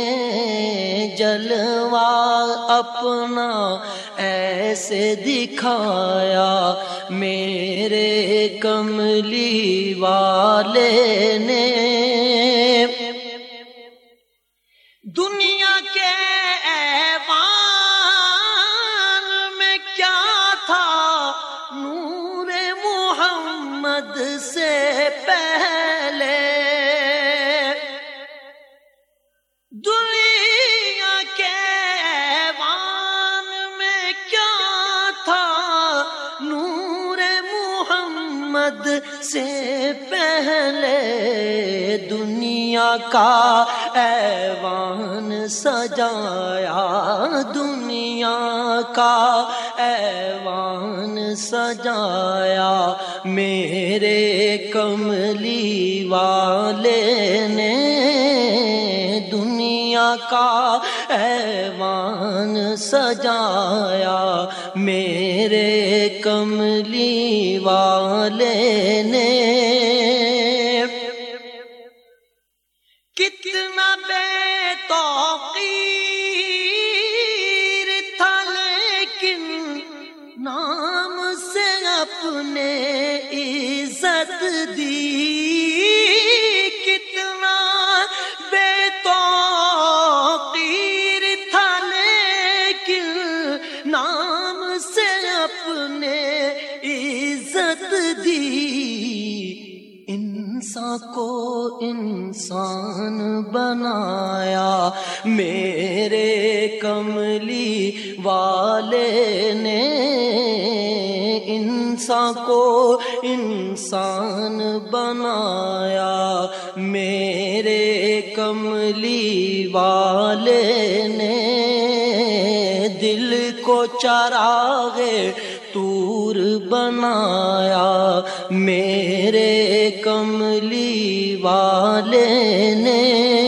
جلوہ اپنا ایسے دکھایا، میرے کملی والے نے دنیا کے ایوان میں کیا تھا نور محمد سے پہلے، دنیا کے ایوان میں کیا تھا نور محمد سے پہلے، دنیا کا ایوان سجایا، دنیا کا ایوان سجایا، میرے کملی والے نے دنیا کا ایوان سجایا، میرے کملی والے نے کتنا بے توقیر تھا لیکن نام سے اپنے عزت دی، کتنا بے توقیر تھا لیکن نام سے اپنے عزت دی، انسان کو انسان بنایا، میرے کملی والے نے انسان کو انسان بنایا، میرے کملی والے نے دل کو چراغ طور بنایا، میرے کملی والے نے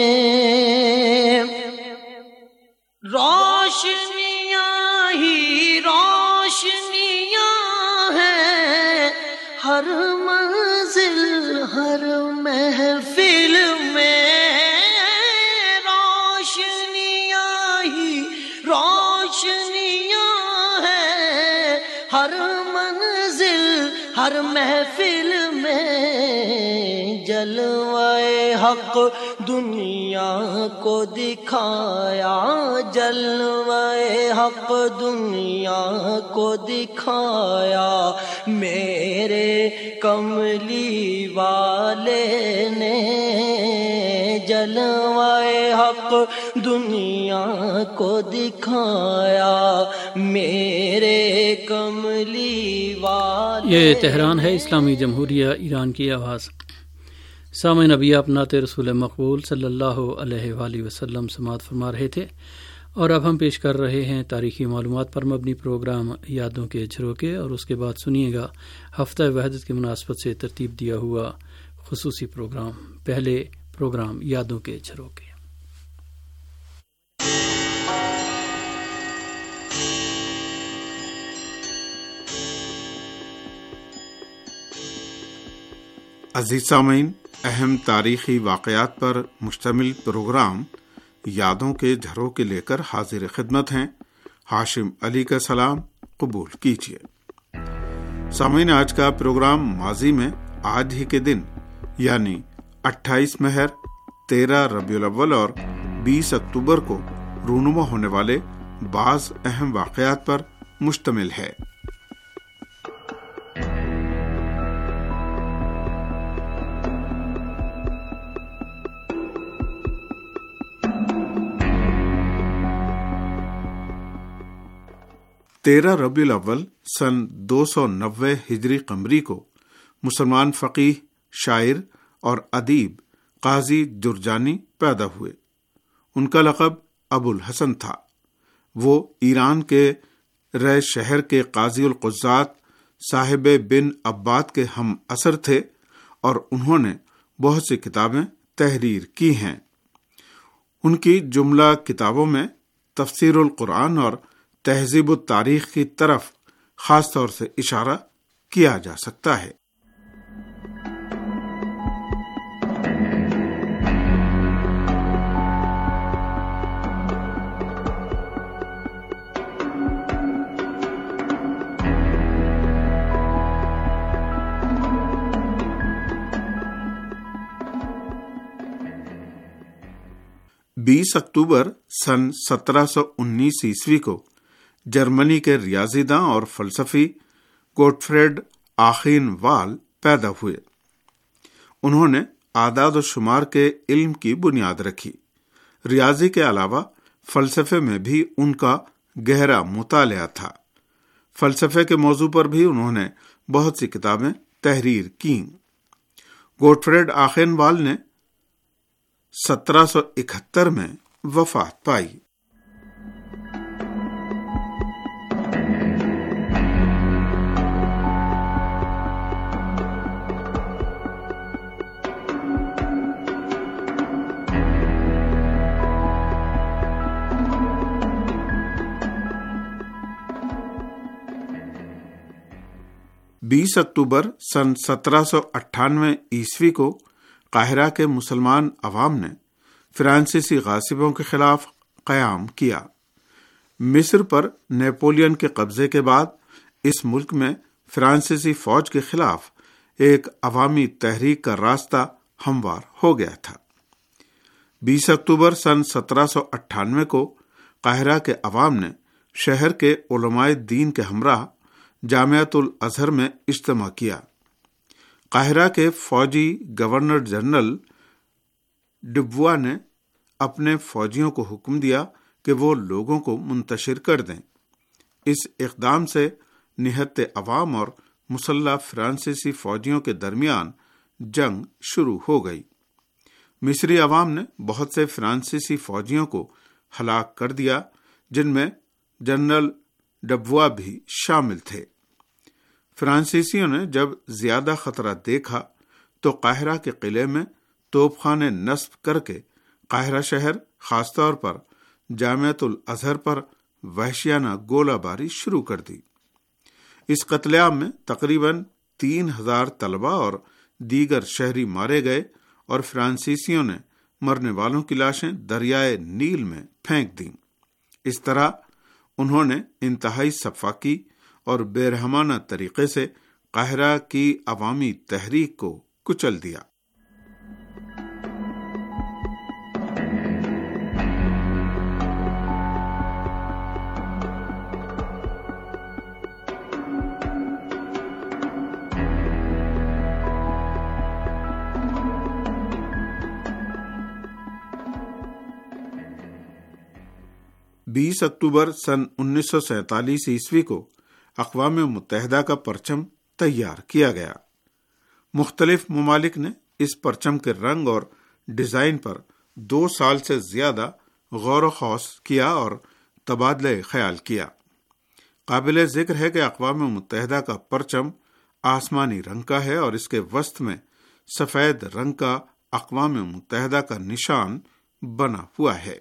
روشنیاں ہی روشنیاں ہیں ہر منزل ہر محفل میں، روشنیاں ہی روشنیاں ہیں ہر منزل ہر محفل میں، جلوہ حق دنیا کو دکھایا، جلوہ حق دنیا کو دکھایا، میرے کملی والے نے جلوہ حق دنیا کو دکھایا، میرے کملی والے۔ یہ تہران ہے، اسلامی جمہوریہ ایران کی آواز۔ سامعین، ابھی آپ نعت رسول مقبول صلی اللہ علیہ وآلہ وسلم سماعت فرما رہے تھے، اور اب ہم پیش کر رہے ہیں تاریخی معلومات پر مبنی پروگرام یادوں کے جھروکے، اور اس کے بعد سنیے گا ہفتہ وحدت کی مناسبت سے ترتیب دیا ہوا خصوصی پروگرام۔ پہلے پروگرام یادوں کے جھروکے۔ عزیز سامعین، اہم تاریخی واقعات پر مشتمل پروگرام یادوں کے جھروکے لے کر حاضر خدمت ہیں۔ ہاشم علی کا سلام قبول کیجیے۔ سامعین، آج کا پروگرام ماضی میں آج ہی کے دن یعنی 28 مہر، 13 ربیع الاول اور 20 اکتوبر کو رونما ہونے والے بعض اہم واقعات پر مشتمل ہے۔ 13 ربیع الاول سن 290 ہجری قمری کو مسلمان فقیہ، شاعر اور ادیب قاضی جرجانی پیدا ہوئے۔ ان کا لقب ابو الحسن تھا۔ وہ ایران کے رے شہر کے قاضی القضات صاحب بن عباد کے ہم اثر تھے، اور انہوں نے بہت سی کتابیں تحریر کی ہیں۔ ان کی جملہ کتابوں میں تفسیر القرآن اور تہذیب التاریخ کی طرف خاص طور سے اشارہ کیا جا سکتا ہے۔ بیس اکتوبر سن 1719 عیسوی کو جرمنی کے ریاضی داں اور فلسفی گوٹفریڈ آخین وال پیدا ہوئے۔ انہوں نے اعداد و شمار کے علم کی بنیاد رکھی۔ ریاضی کے علاوہ فلسفے میں بھی ان کا گہرا مطالعہ تھا۔ فلسفے کے موضوع پر بھی انہوں نے بہت سی کتابیں تحریر کیں۔ گوٹفریڈ آخین وال نے 1771 میں وفات پائی۔ بیس اکتوبر سن 1798 عیسوی کو قاہرہ کے مسلمان عوام نے فرانسیسی غاصبوں کے خلاف قیام کیا۔ مصر پر نیپولین کے قبضے کے بعد اس ملک میں فرانسیسی فوج کے خلاف ایک عوامی تحریک کا راستہ ہموار ہو گیا تھا۔ 20 اکتوبر سن 1798 کو قاہرہ کے عوام نے شہر کے علماء دین کے ہمراہ جامعۃ الازہر میں اجتماع کیا۔ قاہرہ کے فوجی گورنر جنرل ڈبوا نے اپنے فوجیوں کو حکم دیا کہ وہ لوگوں کو منتشر کر دیں۔ اس اقدام سے نہت عوام اور مسلح فرانسیسی فوجیوں کے درمیان جنگ شروع ہو گئی۔ مصری عوام نے بہت سے فرانسیسی فوجیوں کو ہلاک کر دیا، جن میں جنرل ڈبوا بھی شامل تھے۔ فرانسیسیوں نے جب زیادہ خطرہ دیکھا تو قاہرہ کے قلعے میں توپ خانے نصب کر کے قاہرہ شہر، خاص طور پر جامعۃ الازہر پر وحشیانہ گولہ باری شروع کر دی۔ اس قتل عام میں تقریباً 3000 طلبہ اور دیگر شہری مارے گئے، اور فرانسیسیوں نے مرنے والوں کی لاشیں دریائے نیل میں پھینک دیں۔ اس طرح انہوں نے انتہائی سفاکی اور بے رحمانہ طریقے سے قاہرہ کی عوامی تحریک کو کچل دیا۔ 20 اکتوبر سن 1947 عیسوی کو اقوام متحدہ کا پرچم تیار کیا گیا۔ مختلف ممالک نے اس پرچم کے رنگ اور ڈیزائن پر 2 سال سے زیادہ غور و خوض کیا اور تبادلہ خیال کیا۔ قابل ذکر ہے کہ اقوام متحدہ کا پرچم آسمانی رنگ کا ہے اور اس کے وسط میں سفید رنگ کا اقوام متحدہ کا نشان بنا ہوا ہے۔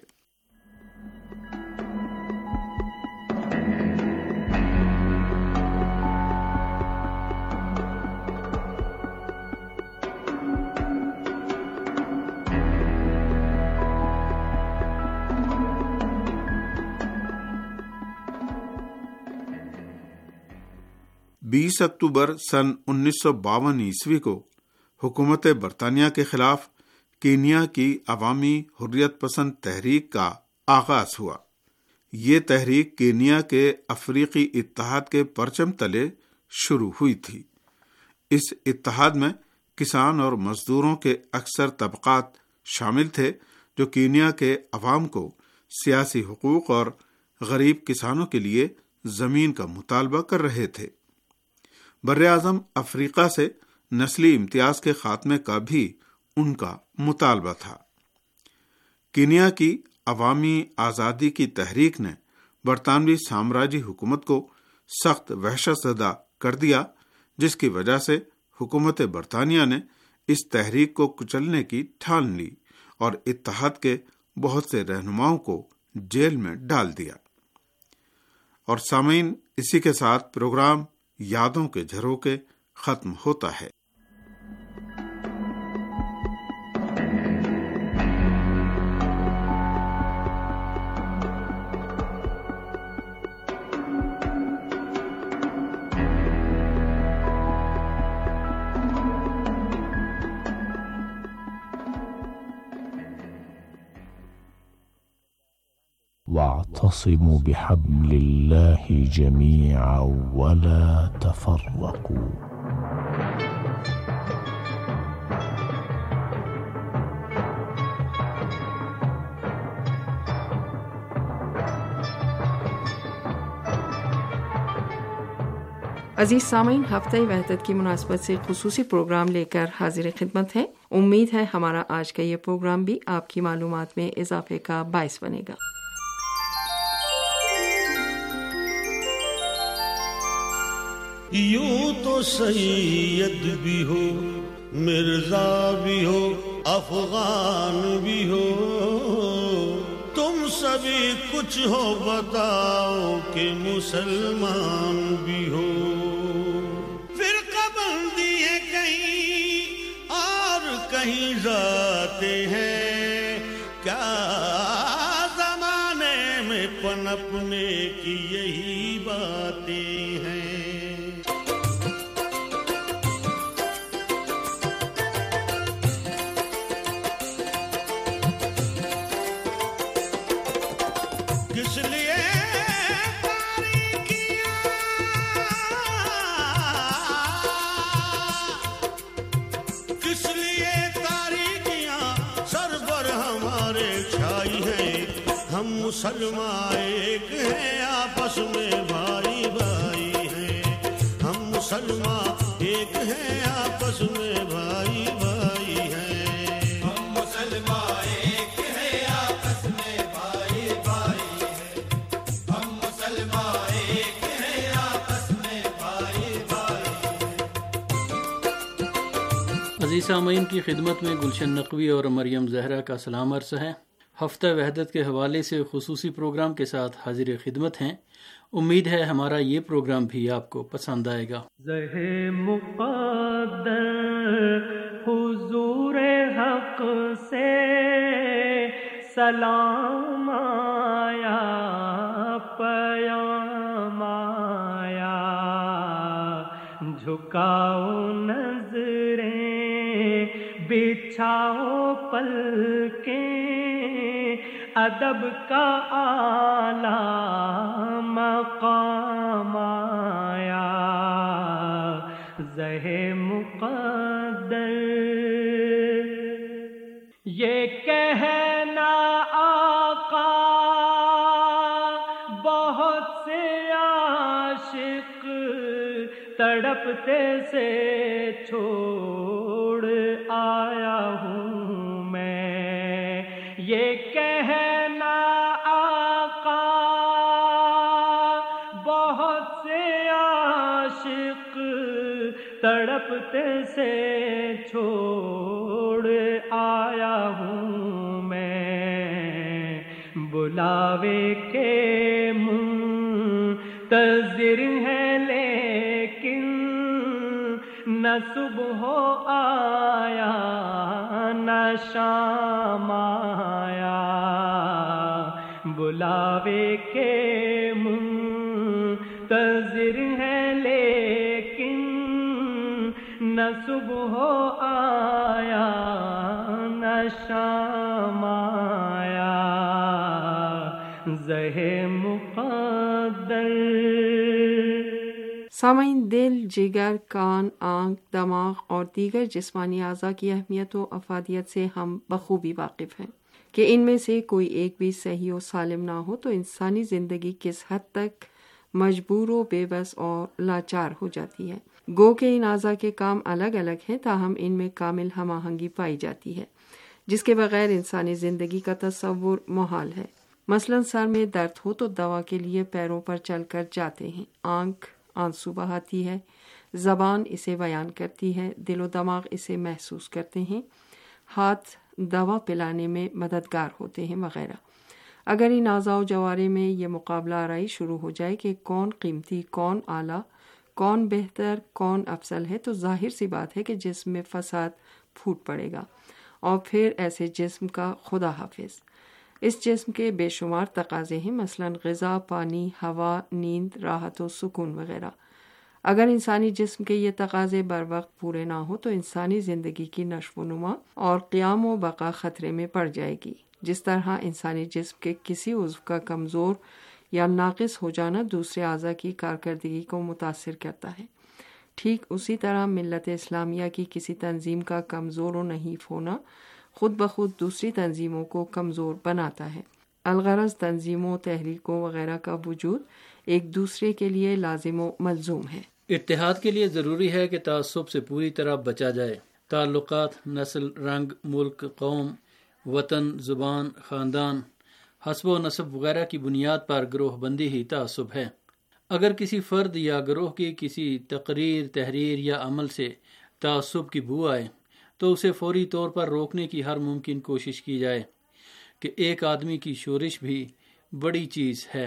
بیس اکتوبر سن 1952 عیسوی کو حکومت برطانیہ کے خلاف کینیا کی عوامی حریت پسند تحریک کا آغاز ہوا۔ یہ تحریک کینیا کے افریقی اتحاد کے پرچم تلے شروع ہوئی تھی۔ اس اتحاد میں کسان اور مزدوروں کے اکثر طبقات شامل تھے جو کینیا کے عوام کو سیاسی حقوق اور غریب کسانوں کے لیے زمین کا مطالبہ کر رہے تھے۔ براعظم افریقہ سے نسلی امتیاز کے خاتمے کا بھی ان کا مطالبہ تھا۔ کینیا کی عوامی آزادی کی تحریک نے برطانوی سامراجی حکومت کو سخت وحشت زدہ کر دیا، جس کی وجہ سے حکومت برطانیہ نے اس تحریک کو کچلنے کی ٹھان لی اور اتحاد کے بہت سے رہنماؤں کو جیل میں ڈال دیا۔ اور سامعین، اسی کے ساتھ پروگرام یادوں کے جھروکے ختم ہوتا ہے۔ واعتصموا بحبل الله جميعا ولا تفرقوا۔ عزیز سامعین، ہفتہ وحدت کی مناسبت سے خصوصی پروگرام لے کر حاضر خدمت ہے۔ امید ہے ہمارا آج کا یہ پروگرام بھی آپ کی معلومات میں اضافے کا باعث بنے گا۔ یوں تو سید بھی ہو، مرزا بھی ہو، افغان بھی ہو، تم سبھی کچھ ہو بتاؤ کہ مسلمان بھی ہو۔ فرقہ بندی ہے کہیں اور کہیں ذاتے ہیں، کیا زمانے میں پنپنے کی یہی باتیں ہیں۔ مسلمان ایک ہیں آپس میں بھائی بھائی ہیں، ہم مسلمان ایک ہیں آپس میں بھائی بھائی ہیں، ہم مسلمان ایک ہیں آپس میں بھائی بھائی ہیں، ہم مسلمان ایک ہیں آپس میں بھائی بھائی ہیں۔ عزیز سامعین کی خدمت میں گلشن نقوی اور مریم زہرا کا سلام عرض ہے۔ ہفتہ وحدت کے حوالے سے خصوصی پروگرام کے ساتھ حاضر خدمت ہیں۔ امید ہے ہمارا یہ پروگرام بھی آپ کو پسند آئے گا۔ زہ مقدر حضور حق سے سلام آیا، پیام آیا، جھکاؤ نظریں بچھاؤ پلکیں، ادب کا اعلیٰ مقام آیا، زہ مقدر یہ کہنا آقا تڑپتے سے چھوڑ آیا ہوں میں، یہ کہنا آقا بہت سے عاشق تڑپتے سے چھوڑ آیا ہوں میں، بلاوے کے منتظر ہیں لیکن نہ صبح آیا نہ شام آیا، بلاوے کے منتظر ہیں لیکن نہ صبح آیا نہ شام آیا، زہے مقدر۔ سامعین، دل، جگر، کان، آنکھ، دماغ اور دیگر جسمانی اعضاء کی اہمیت و افادیت سے ہم بخوبی واقف ہیں کہ ان میں سے کوئی ایک بھی صحیح و سالم نہ ہو تو انسانی زندگی کس حد تک مجبور و بے بس اور لاچار ہو جاتی ہے۔ گو کہ ان اعضاء کے کام الگ الگ ہیں، تاہم ان میں کامل ہم آہنگی پائی جاتی ہے جس کے بغیر انسانی زندگی کا تصور محال ہے۔ مثلا سر میں درد ہو تو دوا کے لیے پیروں پر چل کر جاتے ہیں، آنکھ آنسو بہاتی ہے، زبان اسے بیان کرتی ہے، دل و دماغ اسے محسوس کرتے ہیں، ہاتھ دوا پلانے میں مددگار ہوتے ہیں وغیرہ۔ اگر ان اعضاء و جوارے میں یہ مقابلہ آرائی شروع ہو جائے کہ کون قیمتی، کون اعلیٰ، کون بہتر، کون افضل ہے، تو ظاہر سی بات ہے کہ جسم میں فساد پھوٹ پڑے گا، اور پھر ایسے جسم کا خدا حافظ۔ اس جسم کے بے شمار تقاضے ہیں، مثلا غذا، پانی، ہوا، نیند، راحت و سکون وغیرہ۔ اگر انسانی جسم کے یہ تقاضے بر وقت پورے نہ ہو تو انسانی زندگی کی نشو و نما اور قیام و بقا خطرے میں پڑ جائے گی۔ جس طرح انسانی جسم کے کسی عضو کا کمزور یا ناقص ہو جانا دوسرے اعضاء کی کارکردگی کو متاثر کرتا ہے، ٹھیک اسی طرح ملت اسلامیہ کی کسی تنظیم کا کمزور و نحیف ہونا خود بخود دوسری تنظیموں کو کمزور بناتا ہے۔ الغرض تنظیموں، تحریکوں وغیرہ کا وجود ایک دوسرے کے لیے لازم و ملزوم ہے۔ اتحاد کے لیے ضروری ہے کہ تعصب سے پوری طرح بچا جائے۔ تعلقات، نسل، رنگ، ملک، قوم، وطن، زبان، خاندان، حسب و نسب وغیرہ کی بنیاد پر گروہ بندی ہی تعصب ہے۔ اگر کسی فرد یا گروہ کی کسی تقریر، تحریر یا عمل سے تعصب کی بو آئے تو اسے فوری طور پر روکنے کی ہر ممکن کوشش کی جائے کہ ایک آدمی کی شورش بھی بڑی چیز ہے۔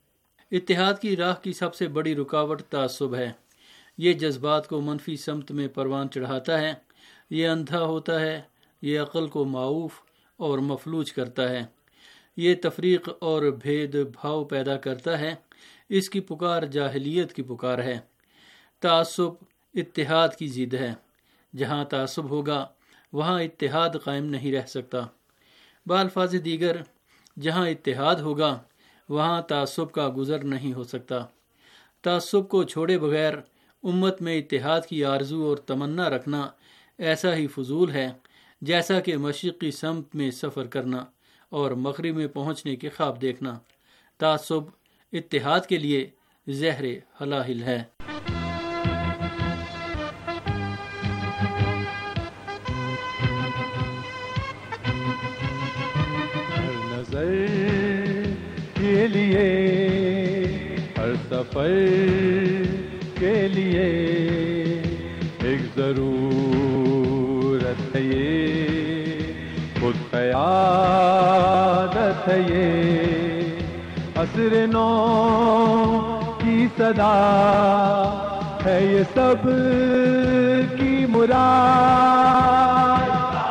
اتحاد کی راہ کی سب سے بڑی رکاوٹ تعصب ہے۔ یہ جذبات کو منفی سمت میں پروان چڑھاتا ہے، یہ اندھا ہوتا ہے، یہ عقل کو معوف اور مفلوج کرتا ہے، یہ تفریق اور بھید بھاؤ پیدا کرتا ہے۔ اس کی پکار جاہلیت کی پکار ہے۔ تعصب اتحاد کی ضد ہے۔ جہاں تعصب ہوگا وہاں اتحاد قائم نہیں رہ سکتا۔ بالفاظ دیگر، جہاں اتحاد ہوگا وہاں تعصب کا گزر نہیں ہو سکتا۔ تعصب کو چھوڑے بغیر امت میں اتحاد کی آرزو اور تمنا رکھنا ایسا ہی فضول ہے جیسا کہ مشرق کی سمت میں سفر کرنا اور مغرب میں پہنچنے کے خواب دیکھنا۔ تعصب اتحاد کے لیے زہر ہلاہل ہے۔ نظر کے لیے، ہر سفر کے لیے ایک ضرورت ہے، یہ خود قیادت ہے، یہ عصر نو کی صدا ہے، یہ سب کی مراد۔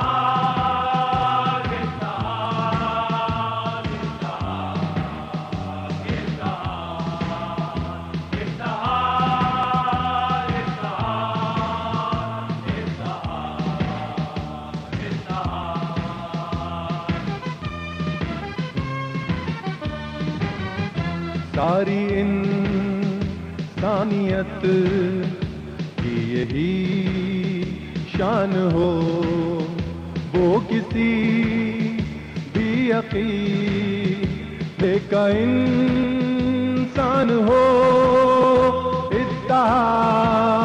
ساری انسانیت کی یہی شان ہو، وہ کسی بھی عقیدے کا انسان ہو، اتحاد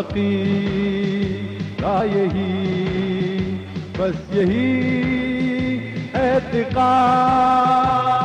ترقی کا یہی بس یہی اعتقاد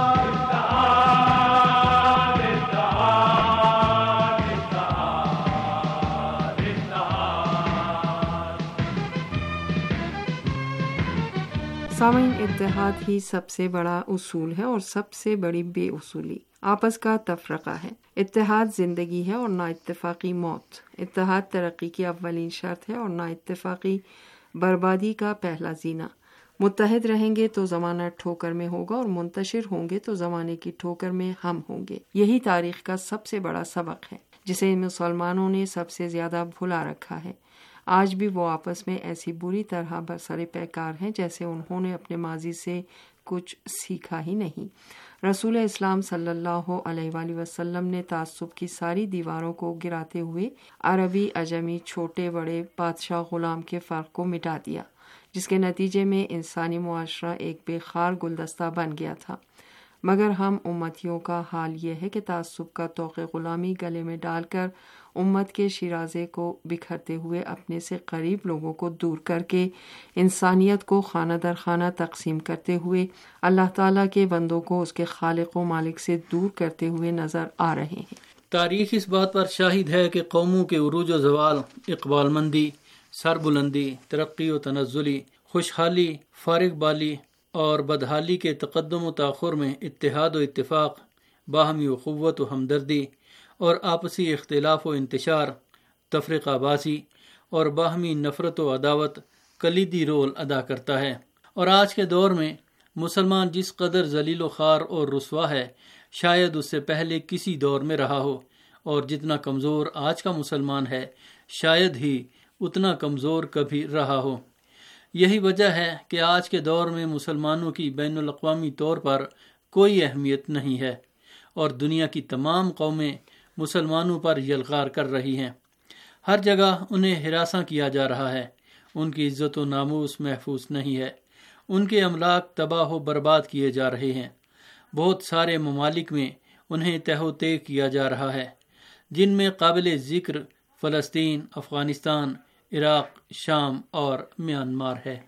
سامعین، اتحاد ہی سب سے بڑا اصول ہے اور سب سے بڑی بے اصولی آپس کا تفرقہ ہے۔ اتحاد زندگی ہے اور نا اتفاقی موت۔ اتحاد ترقی کی اولین شرط ہے اور نا اتفاقی بربادی کا پہلا زینہ۔ متحد رہیں گے تو زمانہ ٹھوکر میں ہوگا اور منتشر ہوں گے تو زمانے کی ٹھوکر میں ہم ہوں گے۔ یہی تاریخ کا سب سے بڑا سبق ہے جسے مسلمانوں نے سب سے زیادہ بھلا رکھا ہے۔ آج بھی وہ آپس میں ایسی بری طرح برسر پیکار ہیں جیسے انہوں نے اپنے ماضی سے کچھ سیکھا ہی نہیں۔ رسول اسلام صلی اللہ علیہ وآلہ وسلم نے تعصب کی ساری دیواروں کو گراتے ہوئے عربی اجمی چھوٹے بڑے بادشاہ غلام کے فرق کو مٹا دیا، جس کے نتیجے میں انسانی معاشرہ ایک بے خار گلدستہ بن گیا تھا۔ مگر ہم امتیوں کا حال یہ ہے کہ تعصب کا طوق غلامی گلے میں ڈال کر امت کے شیرازے کو بکھرتے ہوئے اپنے سے قریب لوگوں کو دور کر کے انسانیت کو خانہ در خانہ تقسیم کرتے ہوئے اللہ تعالیٰ کے بندوں کو اس کے خالق و مالک سے دور کرتے ہوئے نظر آ رہے ہیں۔ تاریخ اس بات پر شاہد ہے کہ قوموں کے عروج و زوال، اقبال مندی، سربلندی، ترقی و تنزلی، خوشحالی، فارغ بالی اور بدحالی کے تقدم و تاخر میں اتحاد و اتفاق، باہمی اخوت و ہمدردی اور آپسی اختلاف و انتشار، تفرقہ بازی اور باہمی نفرت و عداوت کلیدی رول ادا کرتا ہے۔ اور آج کے دور میں مسلمان جس قدر ذلیل و خوار اور رسوا ہے شاید اس سے پہلے کسی دور میں رہا ہو، اور جتنا کمزور آج کا مسلمان ہے شاید ہی اتنا کمزور کبھی رہا ہو۔ یہی وجہ ہے کہ آج کے دور میں مسلمانوں کی بین الاقوامی طور پر کوئی اہمیت نہیں ہے، اور دنیا کی تمام قومیں مسلمانوں پر یلغار کر رہی ہیں۔ ہر جگہ انہیں ہراساں کیا جا رہا ہے، ان کی عزت و ناموس محفوظ نہیں ہے، ان کے املاک تباہ و برباد کیے جا رہے ہیں۔ بہت سارے ممالک میں انہیں تہ و تیگ کیا جا رہا ہے، جن میں قابل ذکر فلسطین، افغانستان، عراق، شام اور میانمار ہے۔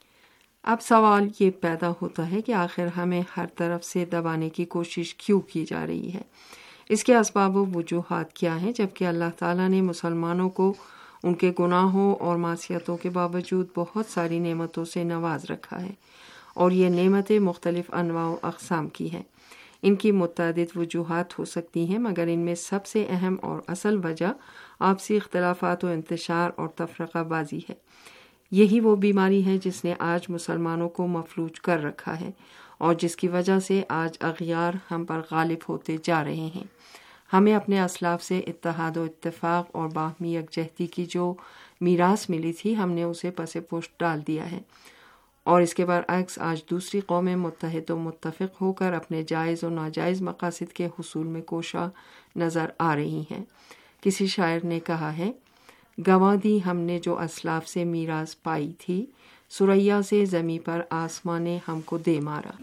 اب سوال یہ پیدا ہوتا ہے کہ آخر ہمیں ہر طرف سے دبانے کی کوشش کیوں کی جا رہی ہے؟ اس کے اسباب و وجوہات کیا ہیں، جبکہ اللہ تعالیٰ نے مسلمانوں کو ان کے گناہوں اور معصیتوں کے باوجود بہت ساری نعمتوں سے نواز رکھا ہے، اور یہ نعمتیں مختلف انواع و اقسام کی ہیں۔ ان کی متعدد وجوہات ہو سکتی ہیں، مگر ان میں سب سے اہم اور اصل وجہ آپسی اختلافات و انتشار اور تفرقہ بازی ہے۔ یہی وہ بیماری ہے جس نے آج مسلمانوں کو مفلوج کر رکھا ہے، اور جس کی وجہ سے آج اغیار ہم پر غالب ہوتے جا رہے ہیں۔ ہمیں اپنے اسلاف سے اتحاد و اتفاق اور باہمی یکجہتی کی جو میراث ملی تھی، ہم نے اسے پس پشت ڈال دیا ہے، اور اس کے برعکس آج دوسری قومیں متحد و متفق ہو کر اپنے جائز و ناجائز مقاصد کے حصول میں کوشاں نظر آ رہی ہیں۔ کسی شاعر نے کہا ہے، گنوا دی ہم نے جو اسلاف سے میراث پائی تھی، سریا سے زمیں پر آسمان نے ہم کو دے مارا۔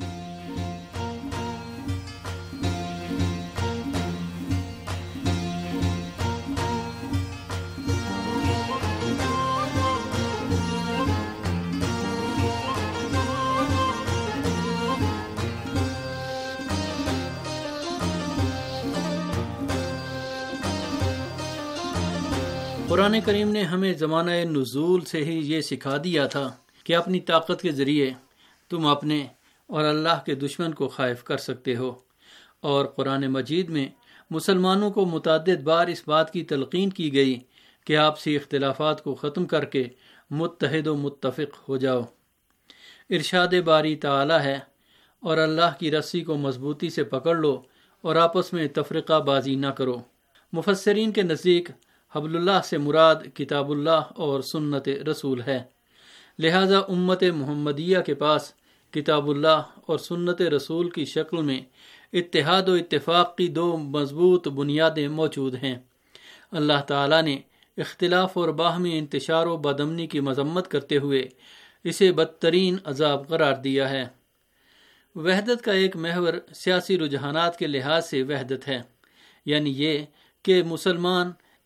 قرآن کریم نے ہمیں زمانہ نزول سے ہی یہ سکھا دیا تھا کہ اپنی طاقت کے ذریعے تم اپنے اور اللہ کے دشمن کو خائف کر سکتے ہو، اور قرآن مجید میں مسلمانوں کو متعدد بار اس بات کی تلقین کی گئی کہ آپسی اختلافات کو ختم کر کے متحد و متفق ہو جاؤ۔ ارشاد باری تعالی ہے، اور اللہ کی رسی کو مضبوطی سے پکڑ لو اور آپس میں تفرقہ بازی نہ کرو۔ مفسرین کے نزدیک حبل اللہ سے مراد کتاب اللہ اور سنت رسول ہے، لہذا امت محمدیہ کے پاس کتاب اللہ اور سنت رسول کی شکل میں اتحاد و اتفاق کی دو مضبوط بنیادیں موجود ہیں۔ اللہ تعالیٰ نے اختلاف اور باہمی انتشار و بدامنی کی مذمت کرتے ہوئے اسے بدترین عذاب قرار دیا ہے۔ وحدت کا ایک محور سیاسی رجحانات کے لحاظ سے وحدت ہے، یعنی یہ کہ مسلمان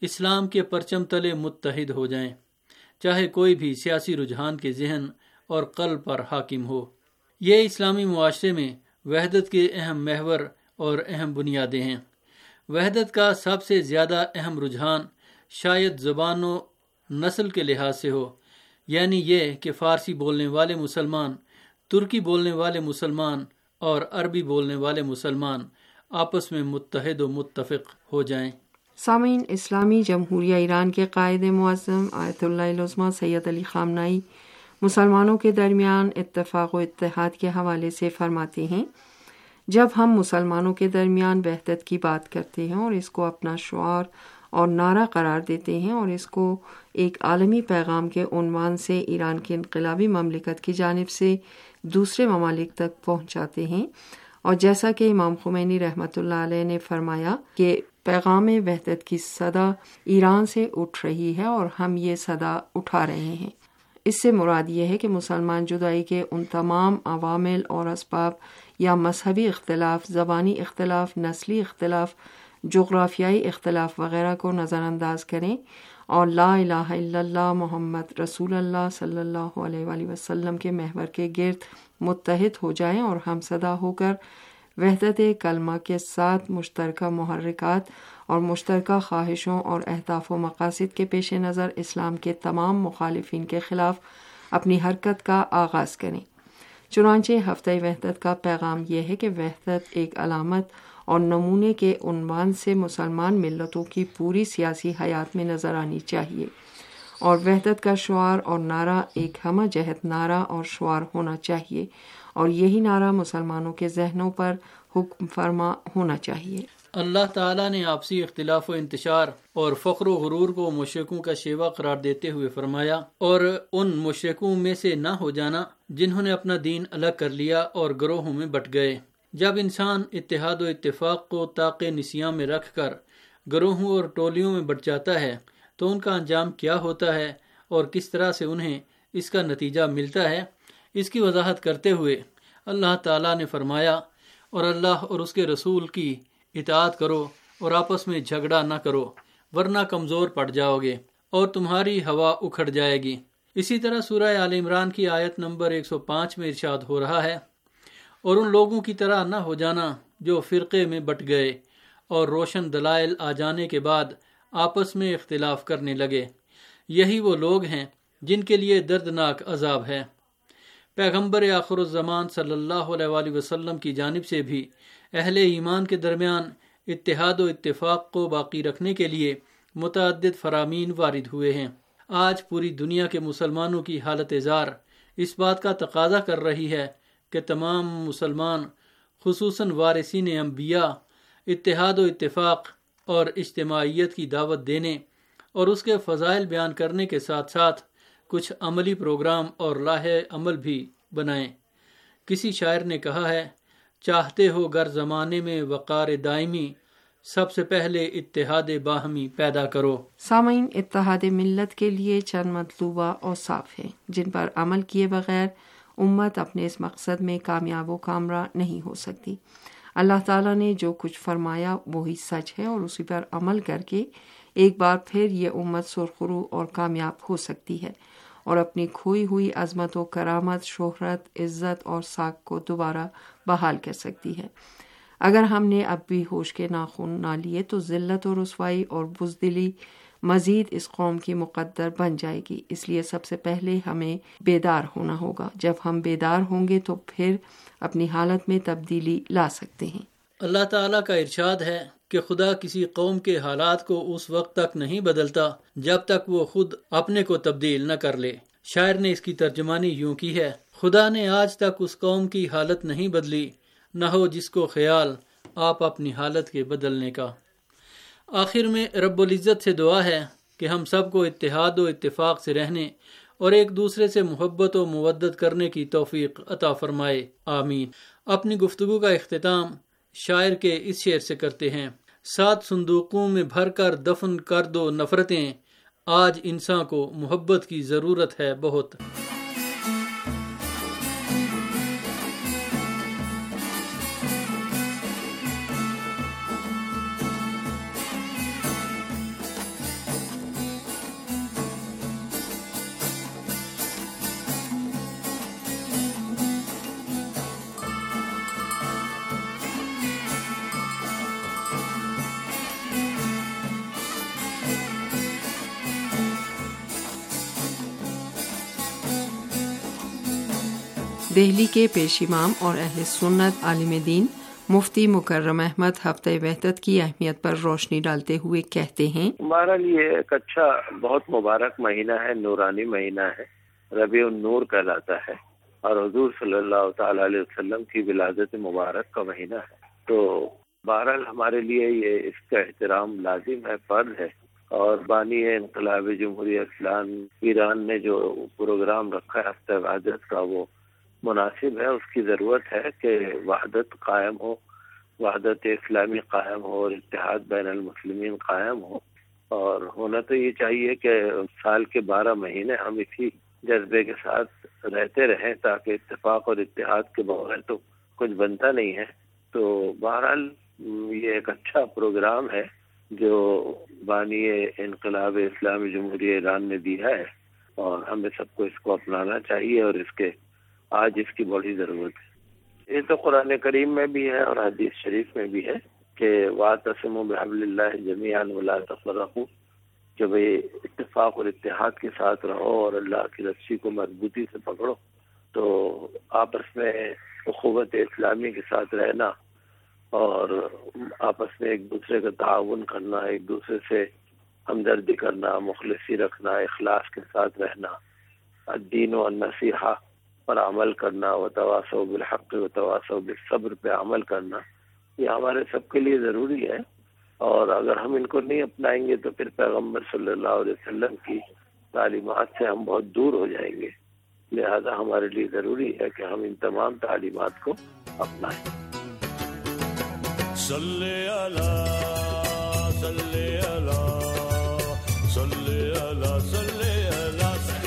اسلام کے پرچم تلے متحد ہو جائیں، چاہے کوئی بھی سیاسی رجحان کے ذہن اور قلب پر حاکم ہو۔ یہ اسلامی معاشرے میں وحدت کے اہم محور اور اہم بنیادیں ہیں۔ وحدت کا سب سے زیادہ اہم رجحان شاید زبان و نسل کے لحاظ سے ہو، یعنی یہ کہ فارسی بولنے والے مسلمان، ترکی بولنے والے مسلمان اور عربی بولنے والے مسلمان آپس میں متحد و متفق ہو جائیں۔ سامعین، اسلامی جمہوریہ ایران کے قائد معظم آیت اللہ العظمیٰ سید علی خامنہئی مسلمانوں کے درمیان اتفاق و اتحاد کے حوالے سے فرماتے ہیں، جب ہم مسلمانوں کے درمیان وحدت کی بات کرتے ہیں اور اس کو اپنا شعار اور نعرہ قرار دیتے ہیں اور اس کو ایک عالمی پیغام کے عنوان سے ایران کی انقلابی مملکت کی جانب سے دوسرے ممالک تک پہنچاتے ہیں، اور جیسا کہ امام خمینی رحمۃ اللہ علیہ نے فرمایا کہ پیغام وحدت کی صدا ایران سے اٹھ رہی ہے اور ہم یہ صدا اٹھا رہے ہیں، اس سے مراد یہ ہے کہ مسلمان جدائی کے ان تمام عوامل اور اسباب یا مذہبی اختلاف، زبانی اختلاف، نسلی اختلاف، جغرافیائی اختلاف وغیرہ کو نظر انداز کریں اور لا الہ الا اللہ محمد رسول اللہ صلی اللہ علیہ وآلہ وسلم کے محور کے گرد متحد ہو جائیں اور ہم صدا ہو کر وحدت کلمہ کے ساتھ مشترکہ محرکات اور مشترکہ خواہشوں اور اہداف و مقاصد کے پیش نظر اسلام کے تمام مخالفین کے خلاف اپنی حرکت کا آغاز کریں۔ چنانچہ ہفتہ وحدت کا پیغام یہ ہے کہ وحدت ایک علامت اور نمونے کے عنوان سے مسلمان ملتوں کی پوری سیاسی حیات میں نظر آنی چاہیے، اور وحدت کا شعار اور نعرہ ایک ہمہ جہت نعرہ اور شعار ہونا چاہیے، اور یہی نعرہ مسلمانوں کے ذہنوں پر حکم فرما ہونا چاہیے۔ اللہ تعالیٰ نے آپسی اختلاف و انتشار اور فخر و غرور کو مشرکوں کا شیوا قرار دیتے ہوئے فرمایا، اور ان مشرکوں میں سے نہ ہو جانا جنہوں نے اپنا دین الگ کر لیا اور گروہوں میں بٹ گئے۔ جب انسان اتحاد و اتفاق کو طاق نسیاں میں رکھ کر گروہوں اور ٹولیوں میں بٹ جاتا ہے تو ان کا انجام کیا ہوتا ہے اور کس طرح سے انہیں اس کا نتیجہ ملتا ہے، اس کی وضاحت کرتے ہوئے اللہ تعالیٰ نے فرمایا، اور اللہ اور اس کے رسول کی اطاعت کرو اور آپس میں جھگڑا نہ کرو ورنہ کمزور پڑ جاؤ گے اور تمہاری ہوا اکھڑ جائے گی۔ اسی طرح سورہ آل عمران کی آیت نمبر 105 میں ارشاد ہو رہا ہے، اور ان لوگوں کی طرح نہ ہو جانا جو فرقے میں بٹ گئے اور روشن دلائل آ جانے کے بعد آپس میں اختلاف کرنے لگے، یہی وہ لوگ ہیں جن کے لیے دردناک عذاب ہے۔ پیغمبر آخر الزمان صلی اللہ علیہ وآلہ وسلم کی جانب سے بھی اہل ایمان کے درمیان اتحاد و اتفاق کو باقی رکھنے کے لیے متعدد فرامین وارد ہوئے ہیں۔ آج پوری دنیا کے مسلمانوں کی حالت زار اس بات کا تقاضا کر رہی ہے کہ تمام مسلمان خصوصاً وارثین انبیاء اتحاد و اتفاق اور اجتماعیت کی دعوت دینے اور اس کے فضائل بیان کرنے کے ساتھ ساتھ کچھ عملی پروگرام اور لاہے عمل بھی بنائیں۔ کسی شاعر نے کہا ہے، چاہتے ہو گر زمانے میں وقار دائمی، سب سے پہلے اتحاد باہمی پیدا کرو۔ سامعین، اتحاد ملت کے لیے چند مطلوبہ اوصاف ہیں جن پر عمل کیے بغیر امت اپنے اس مقصد میں کامیاب و کامرہ نہیں ہو سکتی۔ اللہ تعالیٰ نے جو کچھ فرمایا وہی سچ ہے، اور اسی پر عمل کر کے ایک بار پھر یہ امت سرخرو اور کامیاب ہو سکتی ہے اور اپنی کھوئی ہوئی عظمت و کرامت، شہرت، عزت اور ساکھ کو دوبارہ بحال کر سکتی ہے۔ اگر ہم نے اب بھی ہوش کے ناخن نہ لیے تو ذلت و رسوائی اور بزدلی مزید اس قوم کی مقدر بن جائے گی۔ اس لیے سب سے پہلے ہمیں بیدار ہونا ہوگا۔ جب ہم بیدار ہوں گے تو پھر اپنی حالت میں تبدیلی لا سکتے ہیں۔ اللہ تعالیٰ کا ارشاد ہے کہ خدا کسی قوم کے حالات کو اس وقت تک نہیں بدلتا جب تک وہ خود اپنے کو تبدیل نہ کر لے۔ شاعر نے اس کی ترجمانی یوں کی ہے، خدا نے آج تک اس قوم کی حالت نہیں بدلی، نہ ہو جس کو خیال آپ اپنی حالت کے بدلنے کا۔ آخر میں رب العزت سے دعا ہے کہ ہم سب کو اتحاد و اتفاق سے رہنے اور ایک دوسرے سے محبت و مودت کرنے کی توفیق عطا فرمائے، آمین۔ اپنی گفتگو کا اختتام شاعر کے اس شعر سے کرتے ہیں، 7 صندوقوں میں بھر کر دفن کر دو نفرتیں، آج انسان کو محبت کی ضرورت ہے بہت۔ دہلی کے پیش امام اور اہل سنت عالم دین مفتی مکرم احمد ہفتہ وحدت کی اہمیت پر روشنی ڈالتے ہوئے کہتے ہیں، ہمارا لیے ایک اچھا بہت مبارک مہینہ ہے، نورانی مہینہ ہے، ربیع النور کہلاتا ہے، اور حضور صلی اللہ تعالی علیہ وسلم کی ولادت مبارک کا مہینہ ہے۔ تو بہرحال ہمارے لیے یہ اس کا احترام لازم ہے، فرض ہے، اور بانی انقلاب جمہوریہ اسلامی ایران نے جو پروگرام رکھا ہے ہفتہ وحدت کا، وہ مناسب ہے۔ اس کی ضرورت ہے کہ وحدت قائم ہو، وحدت اسلامی قائم ہو، اور اتحاد بین المسلمین قائم ہو، اور ہونا تو یہ چاہیے کہ سال کے 12 مہینے ہم اسی جذبے کے ساتھ رہتے رہیں، تاکہ اتفاق اور اتحاد کے بغیر تو کچھ بنتا نہیں ہے۔ تو بہرحال یہ ایک اچھا پروگرام ہے جو بانی انقلاب اسلامی جمہوریہ ایران نے دیا ہے، اور ہمیں سب کو اس کو اپنانا چاہیے، اور آج اس کی بڑی ضرورت ہے۔ یہ تو قرآن کریم میں بھی ہے اور حدیث شریف میں بھی ہے کہ وَاعْتَصِمُوا بِحَبْلِ اللَّهِ جَمِيعًا وَلَا تَفَرَّقُوا، کہ بھئی اتفاق اور اتحاد کے ساتھ رہو اور اللہ کی رسی کو مضبوطی سے پکڑو۔ تو آپس میں اخوت اسلامی کے ساتھ رہنا، اور آپس میں ایک دوسرے کا تعاون کرنا، ایک دوسرے سے ہمدردی کرنا، مخلصی رکھنا، اخلاص کے ساتھ رہنا، الدین و النصیحہ پر عمل کرنا، وتواصوا بالحق وتواصوا بالصبر پہ عمل کرنا، یہ ہمارے سب کے لیے ضروری ہے۔ اور اگر ہم ان کو نہیں اپنائیں گے تو پھر پیغمبر صلی اللہ علیہ وسلم کی تعلیمات سے ہم بہت دور ہو جائیں گے۔ لہذا ہمارے لیے ضروری ہے کہ ہم ان تمام تعلیمات کو اپنائیں۔ صلی اللہ صلی اللہ صلی اللہ صلی اللہ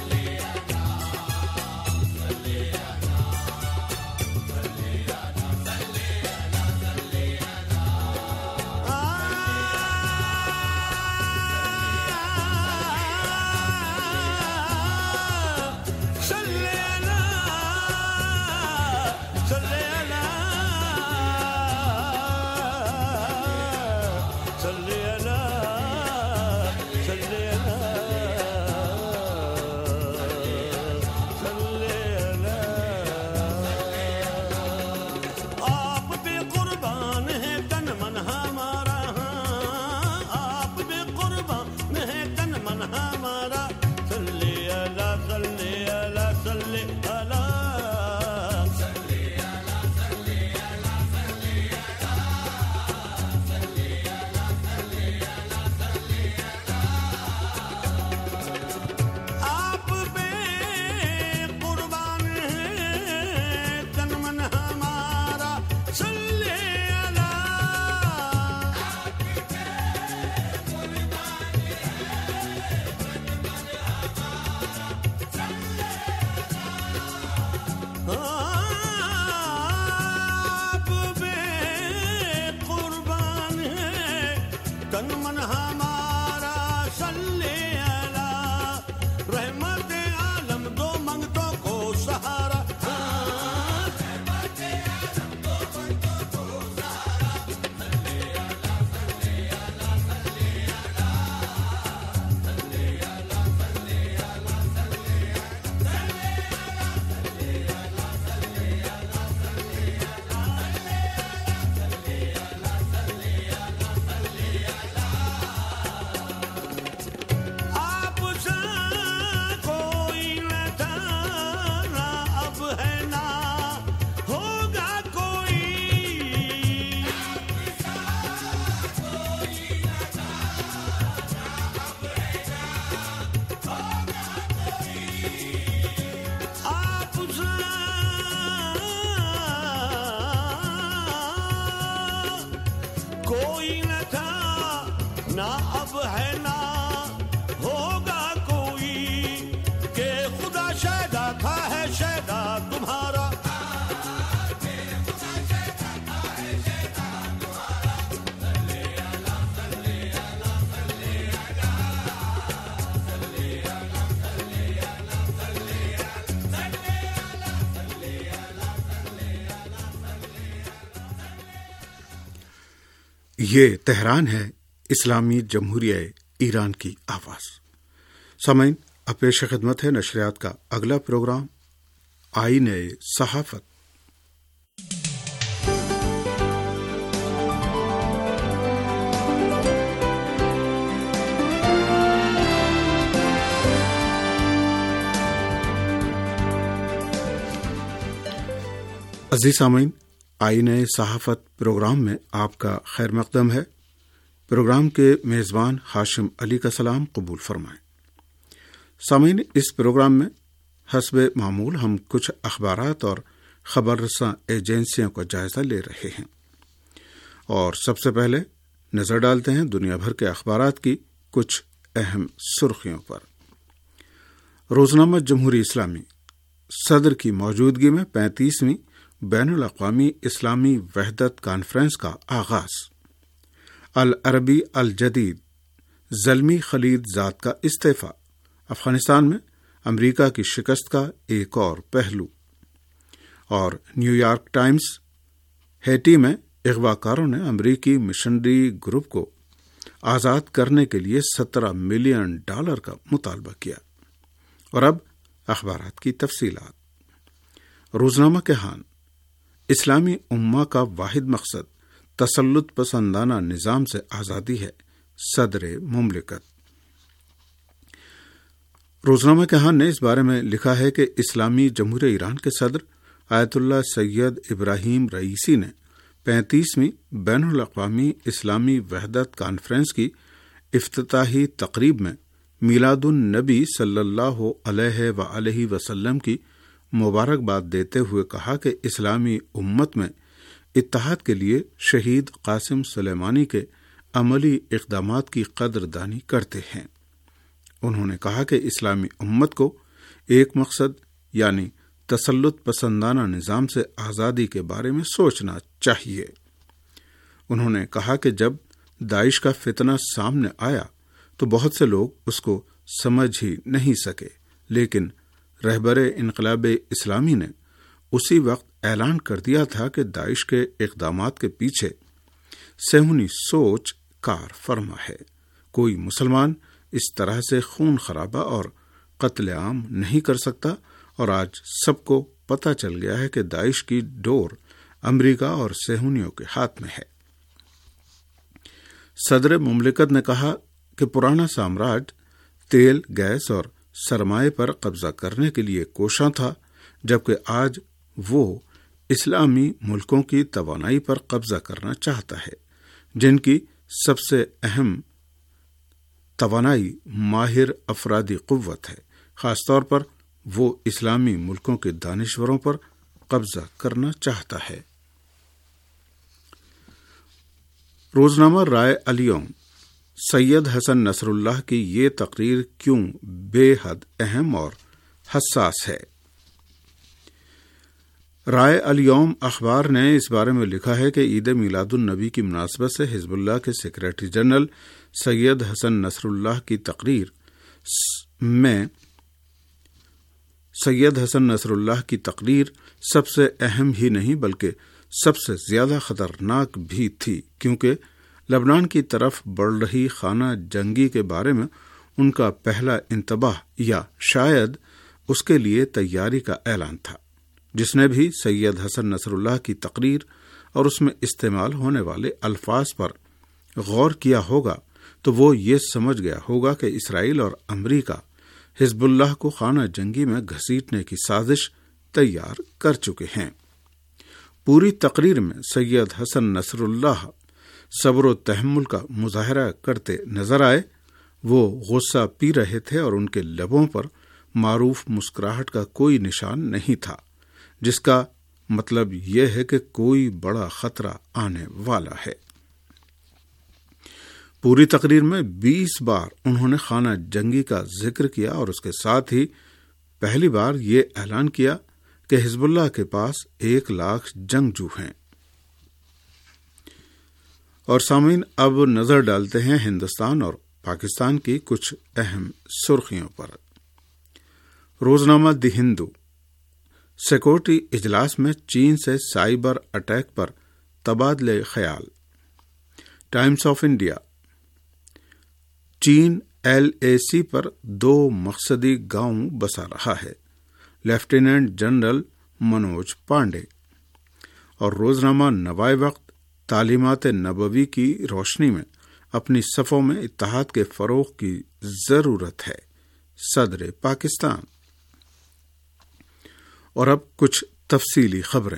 یہ تہران ہے، اسلامی جمہوریہ ایران کی آواز۔ سامعین، اب پیش خدمت ہے نشریات کا اگلا پروگرام آئین صحافت۔ عزیز سامعین، آئین صحافت پروگرام میں آپ کا خیر مقدم ہے۔ پروگرام کے میزبان ہاشم علی کا سلام قبول فرمائیں۔ سامعین، اس پروگرام میں حسب معمول ہم کچھ اخبارات اور خبر رساں ایجنسیوں کا جائزہ لے رہے ہیں، اور سب سے پہلے نظر ڈالتے ہیں دنیا بھر کے اخبارات کی کچھ اہم سرخیوں پر۔ روزنامہ جمہوری اسلامی صدر کی موجودگی میں 35ویں بین الاقوامی اسلامی وحدت کانفرنس کا آغاز۔ العربی الجدید زلمی خلید ذات کا استعفی، افغانستان میں امریکہ کی شکست کا ایک اور پہلو۔ اور نیو یارک ٹائمز، ہیٹی میں اغوا کاروں نے امریکی مشنری گروپ کو آزاد کرنے کے لیے $17 ملین کا مطالبہ کیا۔ اور اب اخبارات کی تفصیلات۔ روزنامہ کہان، اسلامی امہ کا واحد مقصد تسلط پسندانہ نظام سے آزادی ہے، صدر مملکت۔ روزنامہ کہان نے اس بارے میں لکھا ہے کہ اسلامی جمہوریہ ایران کے صدر آیت اللہ سید ابراہیم رئیسی نے 35ویں بین الاقوامی اسلامی وحدت کانفرنس کی افتتاحی تقریب میں میلاد النبی صلی اللہ علیہ وآلہ وسلم کی مبارکباد دیتے ہوئے کہا کہ اسلامی امت میں اتحاد کے لیے شہید قاسم سلیمانی کے عملی اقدامات کی قدردانی کرتے ہیں۔ انہوں نے کہا کہ اسلامی امت کو ایک مقصد یعنی تسلط پسندانہ نظام سے آزادی کے بارے میں سوچنا چاہیے۔ انہوں نے کہا کہ جب داعش کا فتنہ سامنے آیا تو بہت سے لوگ اس کو سمجھ ہی نہیں سکے، لیکن رہبر انقلاب اسلامی نے اسی وقت اعلان کر دیا تھا کہ داعش کے اقدامات کے پیچھے صہیونی سوچ کار فرما ہے۔ کوئی مسلمان اس طرح سے خون خرابہ اور قتل عام نہیں کر سکتا، اور آج سب کو پتہ چل گیا ہے کہ داعش کی ڈور امریکہ اور صہیونیوں کے ہاتھ میں ہے۔ صدر مملکت نے کہا کہ پرانا سامراج تیل، گیس اور سرمایہ پر قبضہ کرنے کے لیے کوشاں تھا، جبکہ آج وہ اسلامی ملکوں کی توانائی پر قبضہ کرنا چاہتا ہے، جن کی سب سے اہم توانائی ماہر افرادی قوت ہے۔ خاص طور پر وہ اسلامی ملکوں کے دانشوروں پر قبضہ کرنا چاہتا ہے۔ روزنامہ رائے الیوم، سید حسن نصر اللہ کی یہ تقریر کیوں بے حد اہم اور حساس ہے۔ رائے الیوم اخبار نے اس بارے میں لکھا ہے کہ عید میلاد النبی کی مناسبت سے حزب اللہ کے سیکریٹری جنرل سید حسن نصر اللہ کی تقریر میں سید حسن نصر اللہ کی تقریر سب سے اہم ہی نہیں بلکہ سب سے زیادہ خطرناک بھی تھی، کیونکہ لبنان کی طرف بڑھ رہی خانہ جنگی کے بارے میں ان کا پہلا انتباہ یا شاید اس کے لیے تیاری کا اعلان تھا۔ جس نے بھی سید حسن نصر اللہ کی تقریر اور اس میں استعمال ہونے والے الفاظ پر غور کیا ہوگا تو وہ یہ سمجھ گیا ہوگا کہ اسرائیل اور امریکہ حزب اللہ کو خانہ جنگی میں گھسیٹنے کی سازش تیار کر چکے ہیں۔ پوری تقریر میں سید حسن نصر اللہ صبر و تحمل کا مظاہرہ کرتے نظر آئے۔ وہ غصہ پی رہے تھے اور ان کے لبوں پر معروف مسکراہٹ کا کوئی نشان نہیں تھا، جس کا مطلب یہ ہے کہ کوئی بڑا خطرہ آنے والا ہے۔ پوری تقریر میں 20 بار انہوں نے خانہ جنگی کا ذکر کیا اور اس کے ساتھ ہی پہلی بار یہ اعلان کیا کہ حزب اللہ کے پاس 1 لاکھ جنگجو ہیں۔ اور سامعین، اب نظر ڈالتے ہیں ہندوستان اور پاکستان کی کچھ اہم سرخیوں پر۔ روزنامہ دی ہندو، سیکورٹی اجلاس میں چین سے سائبر اٹیک پر تبادلہ خیال۔ ٹائمز آف انڈیا، چین LAC پر 2 مقصدی گاؤں بسا رہا ہے۔ لیفٹیننٹ جنرل منوج پانڈے، اور روزنامہ نوائے وقت تعلیمات نبوی کی روشنی میں اپنی صفوں میں اتحاد کے فروغ کی ضرورت ہے، صدر پاکستان۔ اور اب کچھ تفصیلی خبریں۔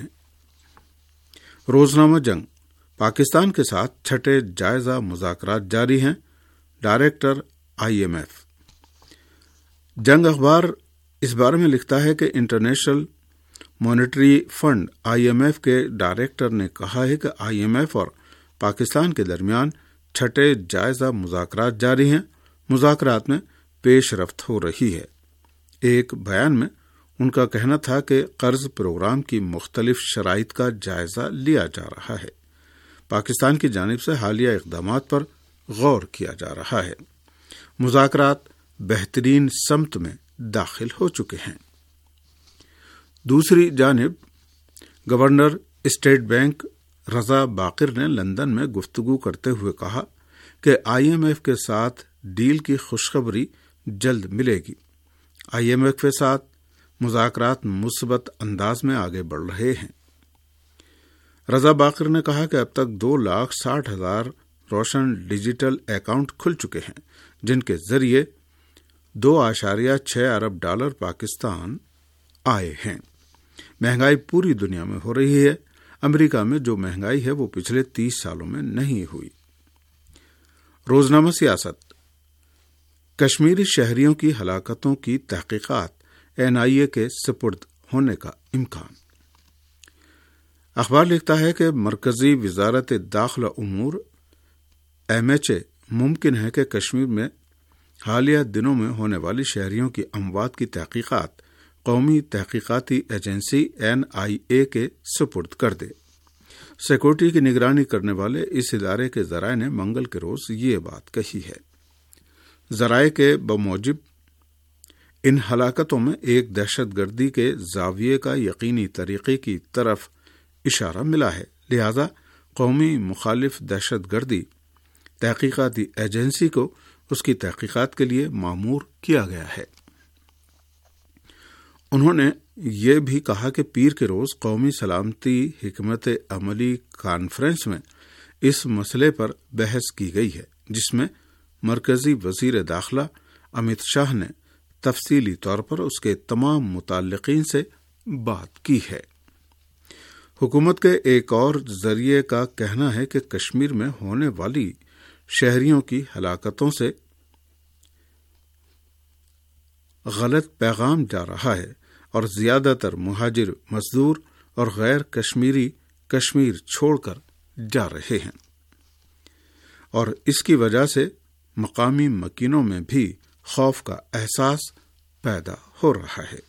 روزنامہ جنگ، پاکستان کے ساتھ چھٹے جائزہ مذاکرات جاری ہیں، ڈائریکٹر IMF۔ جنگ اخبار اس بارے میں لکھتا ہے کہ انٹرنیشنل مانیٹری فنڈ IMF کے ڈائریکٹر نے کہا ہے کہ IMF اور پاکستان کے درمیان چھٹے جائزہ مذاکرات جاری ہیں، مذاکرات میں پیش رفت ہو رہی ہے۔ ایک بیان میں ان کا کہنا تھا کہ قرض پروگرام کی مختلف شرائط کا جائزہ لیا جا رہا ہے، پاکستان کی جانب سے حالیہ اقدامات پر غور کیا جا رہا ہے، مذاکرات بہترین سمت میں داخل ہو چکے ہیں۔ دوسری جانب governor State Bank Raza Baqir نے لندن میں گفتگو کرتے ہوئے کہا کہ IMF کے ساتھ ڈیل کی خوشخبری جلد ملے گی۔ IMF کے ساتھ مذاکرات مثبت انداز میں آگے بڑھ رہے ہیں۔ رضا باقر نے کہا کہ اب تک 2,60,000 روشن ڈیجیٹل اکاؤنٹ کھل چکے ہیں، جن کے ذریعے $2.6 ارب پاکستان آئے ہیں۔ مہنگائی پوری دنیا میں ہو رہی ہے، امریکہ میں جو مہنگائی ہے وہ پچھلے 30 سالوں میں نہیں ہوئی۔ روزنامہ سیاست، کشمیری شہریوں کی ہلاکتوں کی تحقیقات NIA کے سپرد ہونے کا امکان۔ اخبار لکھتا ہے کہ مرکزی وزارت داخلہ امور MHA ممکن ہے کہ کشمیر میں حالیہ دنوں میں ہونے والی شہریوں کی اموات کی تحقیقات قومی تحقیقاتی ایجنسی NIA کے سپرد کر دے۔ سیکورٹی کی نگرانی کرنے والے اس ادارے کے ذرائع نے منگل کے روز یہ بات کہی ہے۔ ذرائع کے بموجب ان ہلاکتوں میں ایک دہشت گردی کے زاویے کا یقینی طریقے کی طرف اشارہ ملا ہے، لہذا قومی مخالف دہشت گردی تحقیقاتی ایجنسی کو اس کی تحقیقات کے لیے مامور کیا گیا ہے۔ انہوں نے یہ بھی کہا کہ پیر کے روز قومی سلامتی حکمت عملی کانفرنس میں اس مسئلے پر بحث کی گئی ہے، جس میں مرکزی وزیر داخلہ امت شاہ نے تفصیلی طور پر اس کے تمام متعلقین سے بات کی ہے۔ حکومت کے ایک اور ذریعے کا کہنا ہے کہ کشمیر میں ہونے والی شہریوں کی ہلاکتوں سے غلط پیغام جا رہا ہے اور زیادہ تر مہاجر مزدور اور غیر کشمیری کشمیر چھوڑ کر جا رہے ہیں، اور اس کی وجہ سے مقامی مکینوں میں بھی خوف کا احساس پیدا ہو رہا ہے۔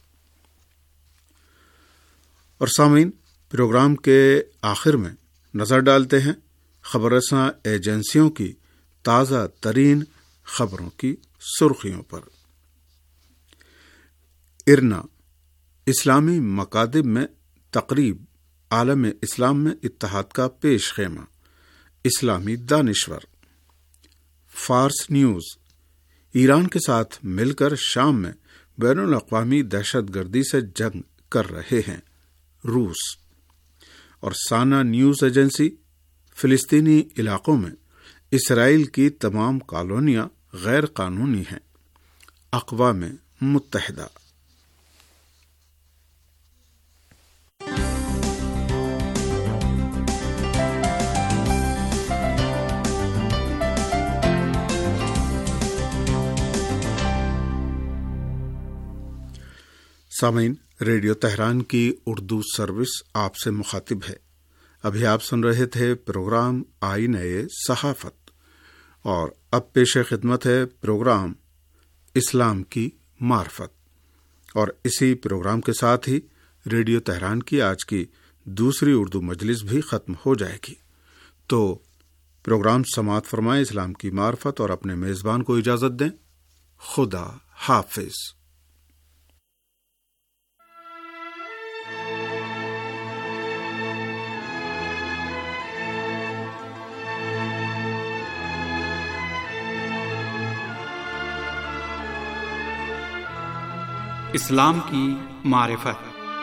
اور سامعین، پروگرام کے آخر میں نظر ڈالتے ہیں خبر رساں ایجنسیوں کی تازہ ترین خبروں کی سرخیوں پر۔ ارنا، اسلامی مکاتب میں تقریب، عالم اسلام میں اتحاد کا پیش خیمہ، اسلامی دانشور۔ فارس نیوز، ایران کے ساتھ مل کر شام میں بین الاقوامی دہشت گردی سے جنگ کر رہے ہیں روس۔ اور سانا نیوز ایجنسی، فلسطینی علاقوں میں اسرائیل کی تمام کالونیاں غیر قانونی ہیں، اقوام متحدہ۔ سامعین، ریڈیو تہران کی اردو سروس آپ سے مخاطب ہے۔ ابھی آپ سن رہے تھے پروگرام آئینہ صحافت، اور اب پیش خدمت ہے پروگرام اسلام کی معرفت، اور اسی پروگرام کے ساتھ ہی ریڈیو تہران کی آج کی دوسری اردو مجلس بھی ختم ہو جائے گی۔ تو پروگرام سماعت فرمائیں اسلام کی معرفت، اور اپنے میزبان کو اجازت دیں۔ خدا حافظ۔ اسلام کی معرفت۔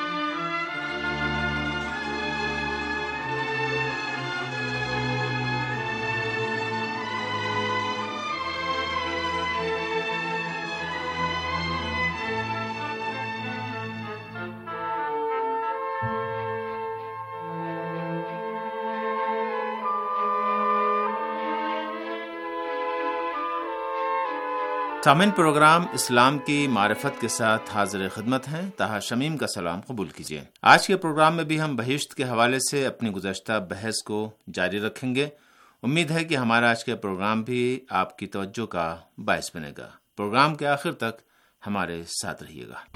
سامعین، پروگرام اسلام کی معرفت کے ساتھ حاضر خدمت ہیں۔ طاہر شمیم کا سلام قبول کیجیے۔ آج کے پروگرام میں بھی ہم بہشت کے حوالے سے اپنی گزشتہ بحث کو جاری رکھیں گے۔ امید ہے کہ ہمارا آج کا پروگرام بھی آپ کی توجہ کا باعث بنے گا۔ پروگرام کے آخر تک ہمارے ساتھ رہیے گا۔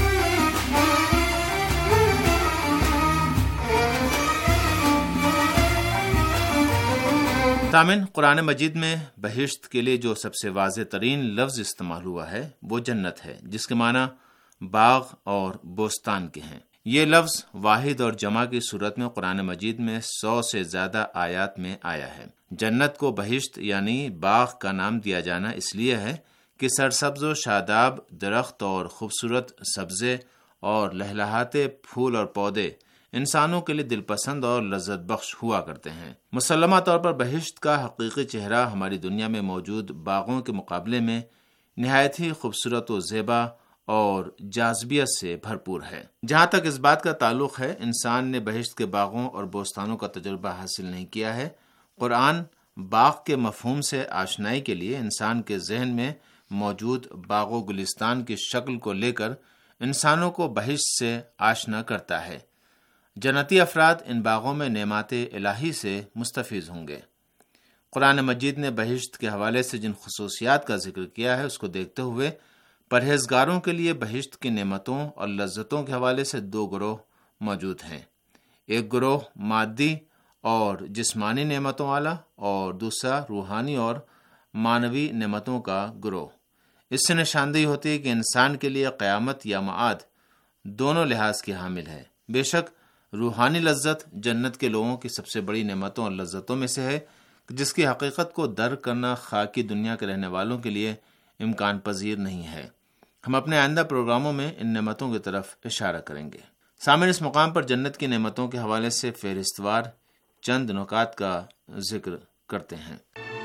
سامعین، قرآن مجید میں بہشت کے لیے جو سب سے واضح ترین لفظ استعمال ہوا ہے وہ جنت ہے، جس کے معنی باغ اور بوستان کے ہیں۔ یہ لفظ واحد اور جمع کی صورت میں قرآن مجید میں 100 سے زیادہ آیات میں آیا ہے۔ جنت کو بہشت یعنی باغ کا نام دیا جانا اس لیے ہے کہ سرسبز و شاداب درخت اور خوبصورت سبزے اور لہلہاتے پھول اور پودے انسانوں کے لیے دل پسند اور لذت بخش ہوا کرتے ہیں۔ مسلمہ طور پر بہشت کا حقیقی چہرہ ہماری دنیا میں موجود باغوں کے مقابلے میں نہایت ہی خوبصورت و زیبا اور جاذبیت سے بھرپور ہے۔ جہاں تک اس بات کا تعلق ہے انسان نے بہشت کے باغوں اور بوستانوں کا تجربہ حاصل نہیں کیا ہے، قرآن باغ کے مفہوم سے آشنائی کے لیے انسان کے ذہن میں موجود باغ و گلستان کی شکل کو لے کر انسانوں کو بہشت سے آشنا کرتا ہے۔ جنتی افراد ان باغوں میں نعمات الہی سے مستفیض ہوں گے۔ قرآن مجید نے بہشت کے حوالے سے جن خصوصیات کا ذکر کیا ہے اس کو دیکھتے ہوئے پرہیزگاروں کے لیے بہشت کی نعمتوں اور لذتوں کے حوالے سے 2 گروہ موجود ہیں۔ ایک گروہ مادی اور جسمانی نعمتوں والا اور دوسرا روحانی اور معنوی نعمتوں کا گروہ۔ اس سے نشاندہی ہوتی ہے کہ انسان کے لیے قیامت یا معاد دونوں لحاظ کی حامل ہے۔ بے شک روحانی لذت جنت کے لوگوں کی سب سے بڑی نعمتوں اور لذتوں میں سے ہے، جس کی حقیقت کو درک کرنا خاکی دنیا کے رہنے والوں کے لیے امکان پذیر نہیں ہے۔ ہم اپنے آئندہ پروگراموں میں ان نعمتوں کی طرف اشارہ کریں گے۔ سامعین، اس مقام پر جنت کی نعمتوں کے حوالے سے فہرست وار چند نکات کا ذکر کرتے ہیں۔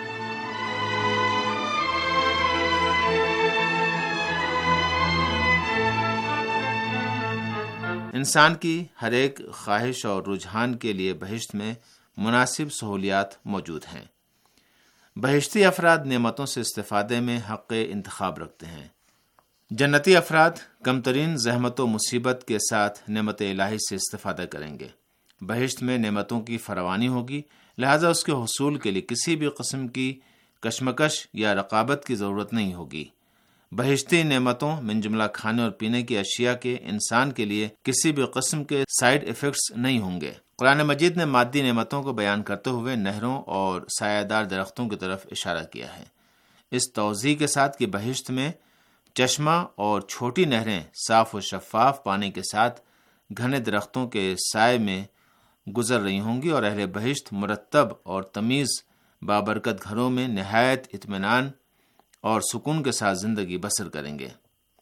انسان کی ہر ایک خواہش اور رجحان کے لیے بہشت میں مناسب سہولیات موجود ہیں۔ بہشتی افراد نعمتوں سے استفادے میں حق انتخاب رکھتے ہیں۔ جنتی افراد کم ترین زحمت و مصیبت کے ساتھ نعمت الہی سے استفادہ کریں گے۔ بہشت میں نعمتوں کی فراوانی ہوگی، لہذا اس کے حصول کے لیے کسی بھی قسم کی کشمکش یا رقابت کی ضرورت نہیں ہوگی۔ بہشتی نعمتوں من جملہ کھانے اور پینے کی اشیاء کے انسان کے لیے کسی بھی قسم کے سائیڈ ایفیکٹس نہیں ہوں گے۔ قرآن مجید نے مادی نعمتوں کو بیان کرتے ہوئے نہروں اور سایہ دار درختوں کی طرف اشارہ کیا ہے، اس توضیح کے ساتھ کہ بہشت میں چشمہ اور چھوٹی نہریں صاف و شفاف پانی کے ساتھ گھنے درختوں کے سائے میں گزر رہی ہوں گی، اور اہل بہشت مرتب اور تمیز بابرکت گھروں میں نہایت اطمینان اور سکون کے ساتھ زندگی بسر کریں گے۔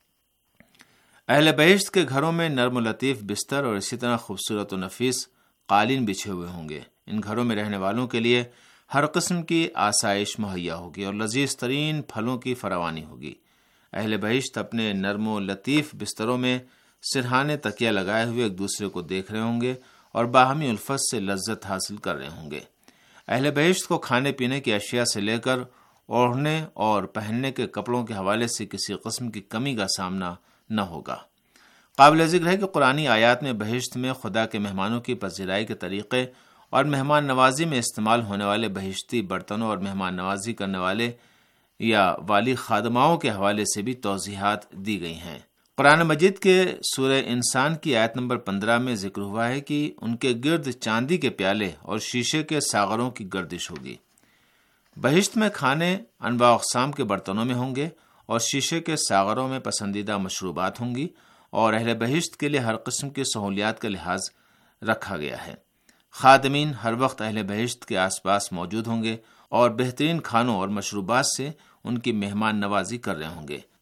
اہل بہشت کے گھروں میں نرم و لطیف بستر اور اسی طرح خوبصورت و نفیس قالین بچھے ہوئے ہوں گے۔ ان گھروں میں رہنے والوں کے لیے ہر قسم کی آسائش مہیا ہوگی اور لذیذ ترین پھلوں کی فراوانی ہوگی۔ اہل بہشت اپنے نرم و لطیف بستروں میں سرہانے تکیہ لگائے ہوئے ایک دوسرے کو دیکھ رہے ہوں گے اور باہمی الفت سے لذت حاصل کر رہے ہوں گے۔ اہل بہشت کو کھانے پینے کی اشیاء سے لے کر اوڑھنے اور پہننے کے کپڑوں کے حوالے سے کسی قسم کی کمی کا سامنا نہ ہوگا۔ قابل ذکر ہے کہ قرآنی آیات میں بہشت میں خدا کے مہمانوں کی پذیرائی کے طریقے اور مہمان نوازی میں استعمال ہونے والے بہشتی برتنوں اور مہمان نوازی کرنے والے یا والی خادماؤں کے حوالے سے بھی توضیحات دی گئی ہیں۔ قرآن مجید کے سورہ انسان کی آیت نمبر 15 میں ذکر ہوا ہے کہ ان کے گرد چاندی کے پیالے اور شیشے کے ساغروں کی گردش ہوگی۔ بہشت میں کھانے انواع اقسام کے برتنوں میں ہوں گے اور شیشے کے ساغروں میں پسندیدہ مشروبات ہوں گی، اور اہل بہشت کے لیے ہر قسم کی سہولیات کا لحاظ رکھا گیا ہے۔ خادمین ہر وقت اہل بہشت کے آس پاس موجود ہوں گے اور بہترین کھانوں اور مشروبات سے ان کی مہمان نوازی کر رہے ہوں گے۔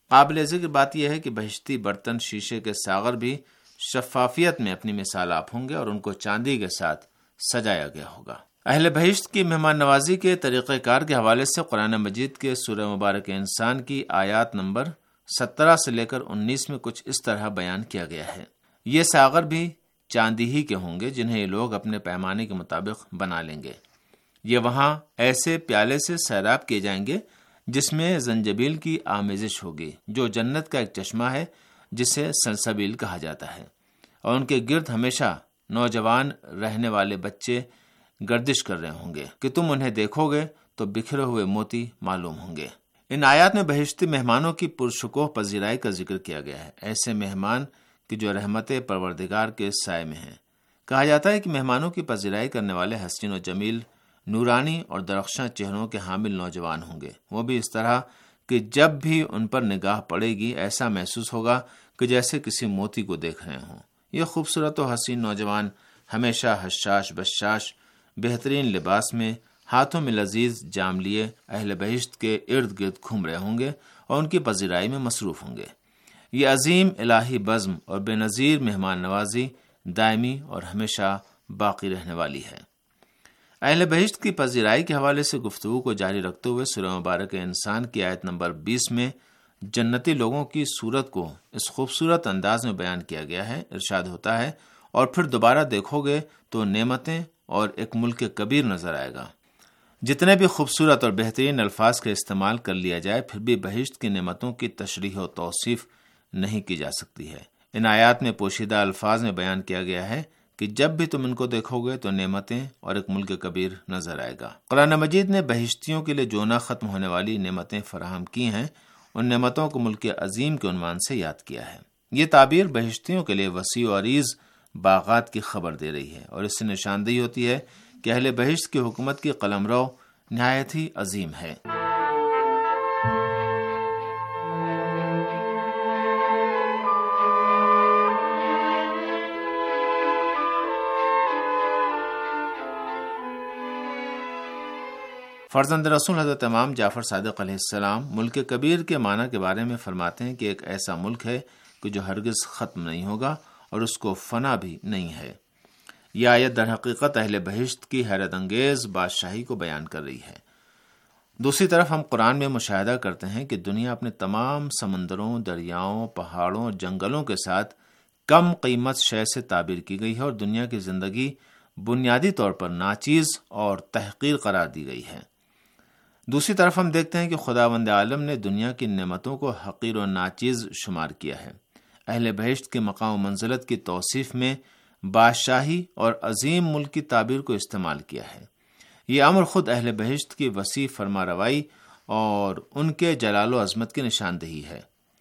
قابل ذکر بات یہ ہے کہ بہشتی برتن شیشے کے ساغر بھی شفافیت میں اپنی مثال آپ ہوں گے اور ان کو چاندی کے ساتھ سجایا گیا ہوگا۔ اہل بہشت کی مہمان نوازی کے طریقہ کار کے حوالے سے قرآن مجید کے سورہ مبارک انسان کی آیات نمبر 17 سے لے کر 19 میں کچھ اس طرح بیان کیا گیا ہے۔ یہ ساغر بھی چاندی ہی کے ہوں گے جنہیں یہ لوگ اپنے پیمانے کے مطابق بنا لیں گے۔ یہ وہاں ایسے پیالے سے سیراب کیے جائیں گے جس میں زنجبیل کی آمیزش ہوگی، جو جنت کا ایک چشمہ ہے جسے سلسبیل کہا جاتا ہے، اور ان کے گرد ہمیشہ نوجوان رہنے والے بچے گردش کر رہے ہوں گے کہ تم انہیں دیکھو گے تو بکھرے ہوئے موتی معلوم ہوں گے۔ ان آیات میں بہشتی مہمانوں کی پرشکوہ پذیرائی کا ذکر کیا گیا ہے، ایسے مہمان کہ جو رحمت پروردگار کے سائے میں ہیں۔ کہا جاتا ہے کہ مہمانوں کی پذیرائی کرنے والے حسین و جمیل، نورانی اور درخشاں چہروں کے حامل نوجوان ہوں گے، وہ بھی اس طرح کہ جب بھی ان پر نگاہ پڑے گی ایسا محسوس ہوگا کہ جیسے کسی موتی کو دیکھ رہے ہوں۔ یہ خوبصورت و حسین نوجوان ہمیشہ حشاش بشاش بہترین لباس میں، ہاتھوں میں لذیذ جام لیے اہل بہشت کے ارد گرد گھوم رہے ہوں گے اور ان کی پذیرائی میں مصروف ہوں گے۔ یہ عظیم الہی بزم اور بے نظیر مہمان نوازی دائمی اور ہمیشہ باقی رہنے والی ہے۔ اہل بہشت کی پذیرائی کے حوالے سے گفتگو کو جاری رکھتے ہوئے سورہ مبارک انسان کی آیت نمبر 20 میں جنتی لوگوں کی صورت کو اس خوبصورت انداز میں بیان کیا گیا ہے۔ ارشاد ہوتا ہے، اور پھر دوبارہ دیکھو گے تو نعمتیں اور ایک ملک کبیر نظر آئے گا۔ جتنے بھی خوبصورت اور بہترین الفاظ کا استعمال کر لیا جائے پھر بھی بہشت کی نعمتوں کی تشریح و توصیف نہیں کی جا سکتی ہے۔ ان آیات میں پوشیدہ الفاظ میں بیان کیا گیا ہے کہ جب بھی تم ان کو دیکھو گے تو نعمتیں اور ایک ملک کبیر نظر آئے گا۔ قرآن مجید نے بہشتیوں کے لیے جو نہ ختم ہونے والی نعمتیں فراہم کی ہیں ان نعمتوں کو ملک عظیم کے عنوان سے یاد کیا ہے۔ یہ تعبیر بہشتیوں کے لیے وسیع و عریض باغات کی خبر دے رہی ہے اور اس سے نشاندہی ہوتی ہے کہ اہل بہشت کی حکومت کی قلمرو نہایت ہی عظیم ہے۔ فرزند رسول حضرت امام جعفر صادق علیہ السلام ملک کبیر کے معنی کے بارے میں فرماتے ہیں کہ ایک ایسا ملک ہے کہ جو ہرگز ختم نہیں ہوگا اور اس کو فنا بھی نہیں ہے۔ یہ آیت در حقیقت اہل بہشت کی حیرت انگیز بادشاہی کو بیان کر رہی ہے۔ دوسری طرف ہم قرآن میں مشاہدہ کرتے ہیں کہ دنیا اپنے تمام سمندروں، دریاؤں، پہاڑوں اور جنگلوں کے ساتھ کم قیمت شے سے تعبیر کی گئی ہے اور دنیا کی زندگی بنیادی طور پر ناچیز اور تحقیر قرار دی گئی ہے۔ دوسری طرف ہم دیکھتے ہیں کہ خداوند عالم نے دنیا کی نعمتوں کو حقیر و ناچیز شمار کیا ہے۔ اہل بہشت کے مقام و منزلت کی توصیف میں بادشاہی اور عظیم ملک کی تعبیر کو استعمال کیا ہے۔ یہ امر خود اہل بہشت کی وسیع فرما روائی اور ان کے جلال و عظمت کی نشاندہی ہے۔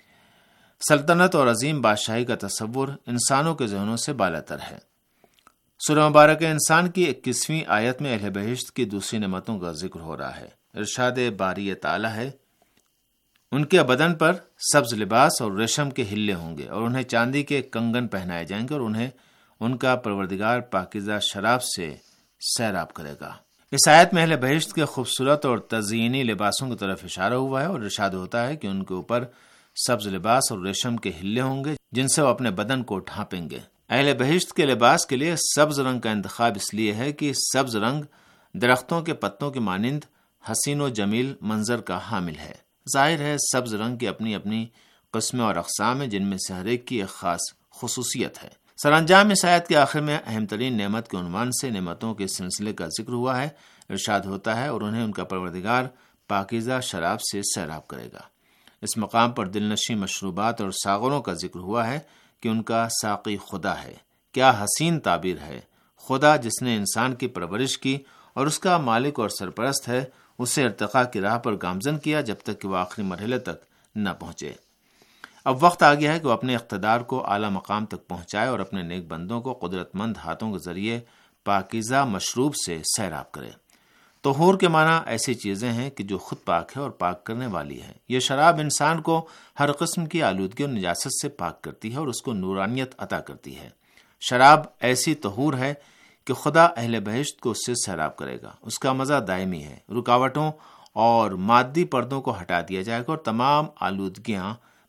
سلطنت اور عظیم بادشاہی کا تصور انسانوں کے ذہنوں سے بالاتر ہے۔ سورہ مبارک انسان کی 21ویں آیت میں اہل بہشت کی دوسری نعمتوں کا ذکر ہو رہا ہے۔ ارشاد باری تعالی ہے، ان کے بدن پر سبز لباس اور ریشم کے ہلے ہوں گے اور انہیں چاندی کے کنگن پہنائے جائیں گے اور انہیں ان کا پروردگار پاکیزہ شراب سے سیراب کرے گا۔ اس آیت میں اہل بہشت کے خوبصورت اور تزئینی لباسوں کی طرف اشارہ ہوا ہے اور ارشاد ہوتا ہے کہ ان کے اوپر سبز لباس اور ریشم کے ہلے ہوں گے جن سے وہ اپنے بدن کو ڈھانپیں گے۔ اہل بہشت کے لباس کے لیے سبز رنگ کا انتخاب اس لیے ہے کہ سبز رنگ درختوں کے پتوں کے مانند حسین و جمیل منظر کا حامل ہے۔ ظاہر ہے سبز رنگ کی اپنی اپنی قسمیں اور اقسام ہیں جن میں سے ہر ایک کی ایک خاص خصوصیت ہے۔ سرانجام اس آیت کے آخر میں اہم ترین نعمت کے عنوان سے نعمتوں کے سلسلے کا ذکر ہوا ہے۔ ارشاد ہوتا ہے، اور انہیں ان کا پروردگار پاکیزہ شراب سے سیراب کرے گا۔ اس مقام پر دلنشیں مشروبات اور ساغروں کا ذکر ہوا ہے کہ ان کا ساقی خدا ہے۔ کیا حسین تعبیر ہے! خدا جس نے انسان کی پرورش کی اور اس کا مالک اور سرپرست ہے، اسے ارتقاء کی راہ پر گامزن کیا جب تک کہ وہ آخری مرحلے تک نہ پہنچے۔ اب وقت آ گیا ہے کہ وہ اپنے اقتدار کو اعلیٰ مقام تک پہنچائے اور اپنے نیک بندوں کو قدرت مند ہاتھوں کے ذریعے پاکیزہ مشروب سے سیراب کرے۔ طہور کے معنی ایسی چیزیں ہیں کہ جو خود پاک ہے اور پاک کرنے والی ہے۔ یہ شراب انسان کو ہر قسم کی آلودگی اور نجاست سے پاک کرتی ہے اور اس کو نورانیت عطا کرتی ہے۔ شراب ایسی طہور ہے کہ خدا اہل بہشت کو اس سے سیراب کرے گا۔ اس کا مزہ دائمی ہے، رکاوٹوں اور مادی پردوں کو ہٹا دیا جائے گا اور تمام آلودگیاں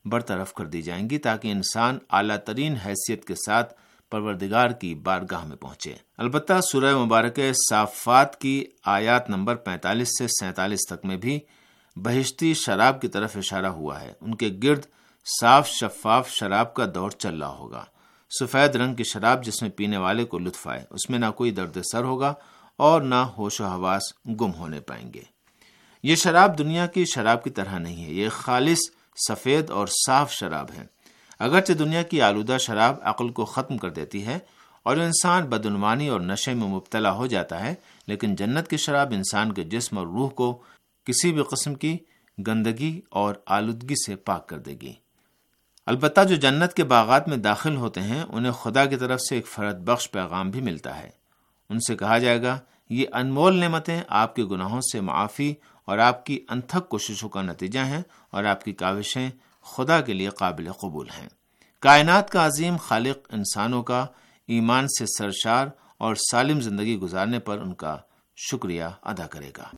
برطرف کر دی جائیں گی تاکہ انسان اعلیٰ ترین حیثیت کے ساتھ پروردگار کی بارگاہ میں پہنچے۔ البتہ سورہ مبارکہ صافات کی آیات نمبر 45 سے 47 تک میں بھی بہشتی شراب کی طرف اشارہ ہوا ہے۔ ان کے گرد صاف شفاف شراب کا دور چل رہا ہوگا، سفید رنگ کی شراب جس میں پینے والے کو لطف آئے، اس میں نہ کوئی درد سر ہوگا اور نہ ہوش و حواس گم ہونے پائیں گے۔ یہ شراب دنیا کی شراب کی طرح نہیں ہے، یہ خالص سفید اور صاف شراب ہے۔ اگرچہ دنیا کی آلودہ شراب عقل کو ختم کر دیتی ہے اور انسان بدعنوانی اور نشے میں مبتلا ہو جاتا ہے، لیکن جنت کی شراب انسان کے جسم اور روح کو کسی بھی قسم کی گندگی اور آلودگی سے پاک کر دے گی۔ البتہ جو جنت کے باغات میں داخل ہوتے ہیں انہیں خدا کی طرف سے ایک فرحت بخش پیغام بھی ملتا ہے۔ ان سے کہا جائے گا یہ انمول نعمتیں آپ کے گناہوں سے معافی اور آپ کی انتھک کوششوں کا نتیجہ ہیں اور آپ کی کاوشیں خدا کے لیے قابل قبول ہیں۔ کائنات کا عظیم خالق انسانوں کا ایمان سے سرشار اور سالم زندگی گزارنے پر ان کا شکریہ ادا کرے گا۔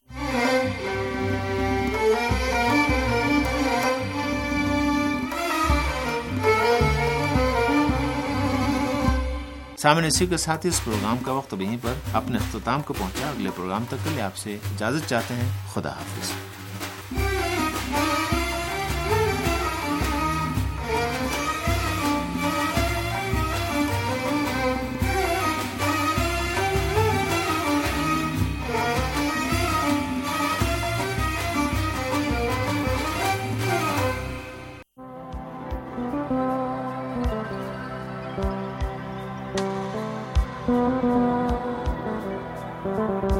سامنے اسی کے ساتھ اس پروگرام کا وقت یہیں پر اپنے اختتام کو پہنچا۔ اگلے پروگرام تک کے لیے آپ سے اجازت چاہتے ہیں۔ خدا حافظ۔ Thank you.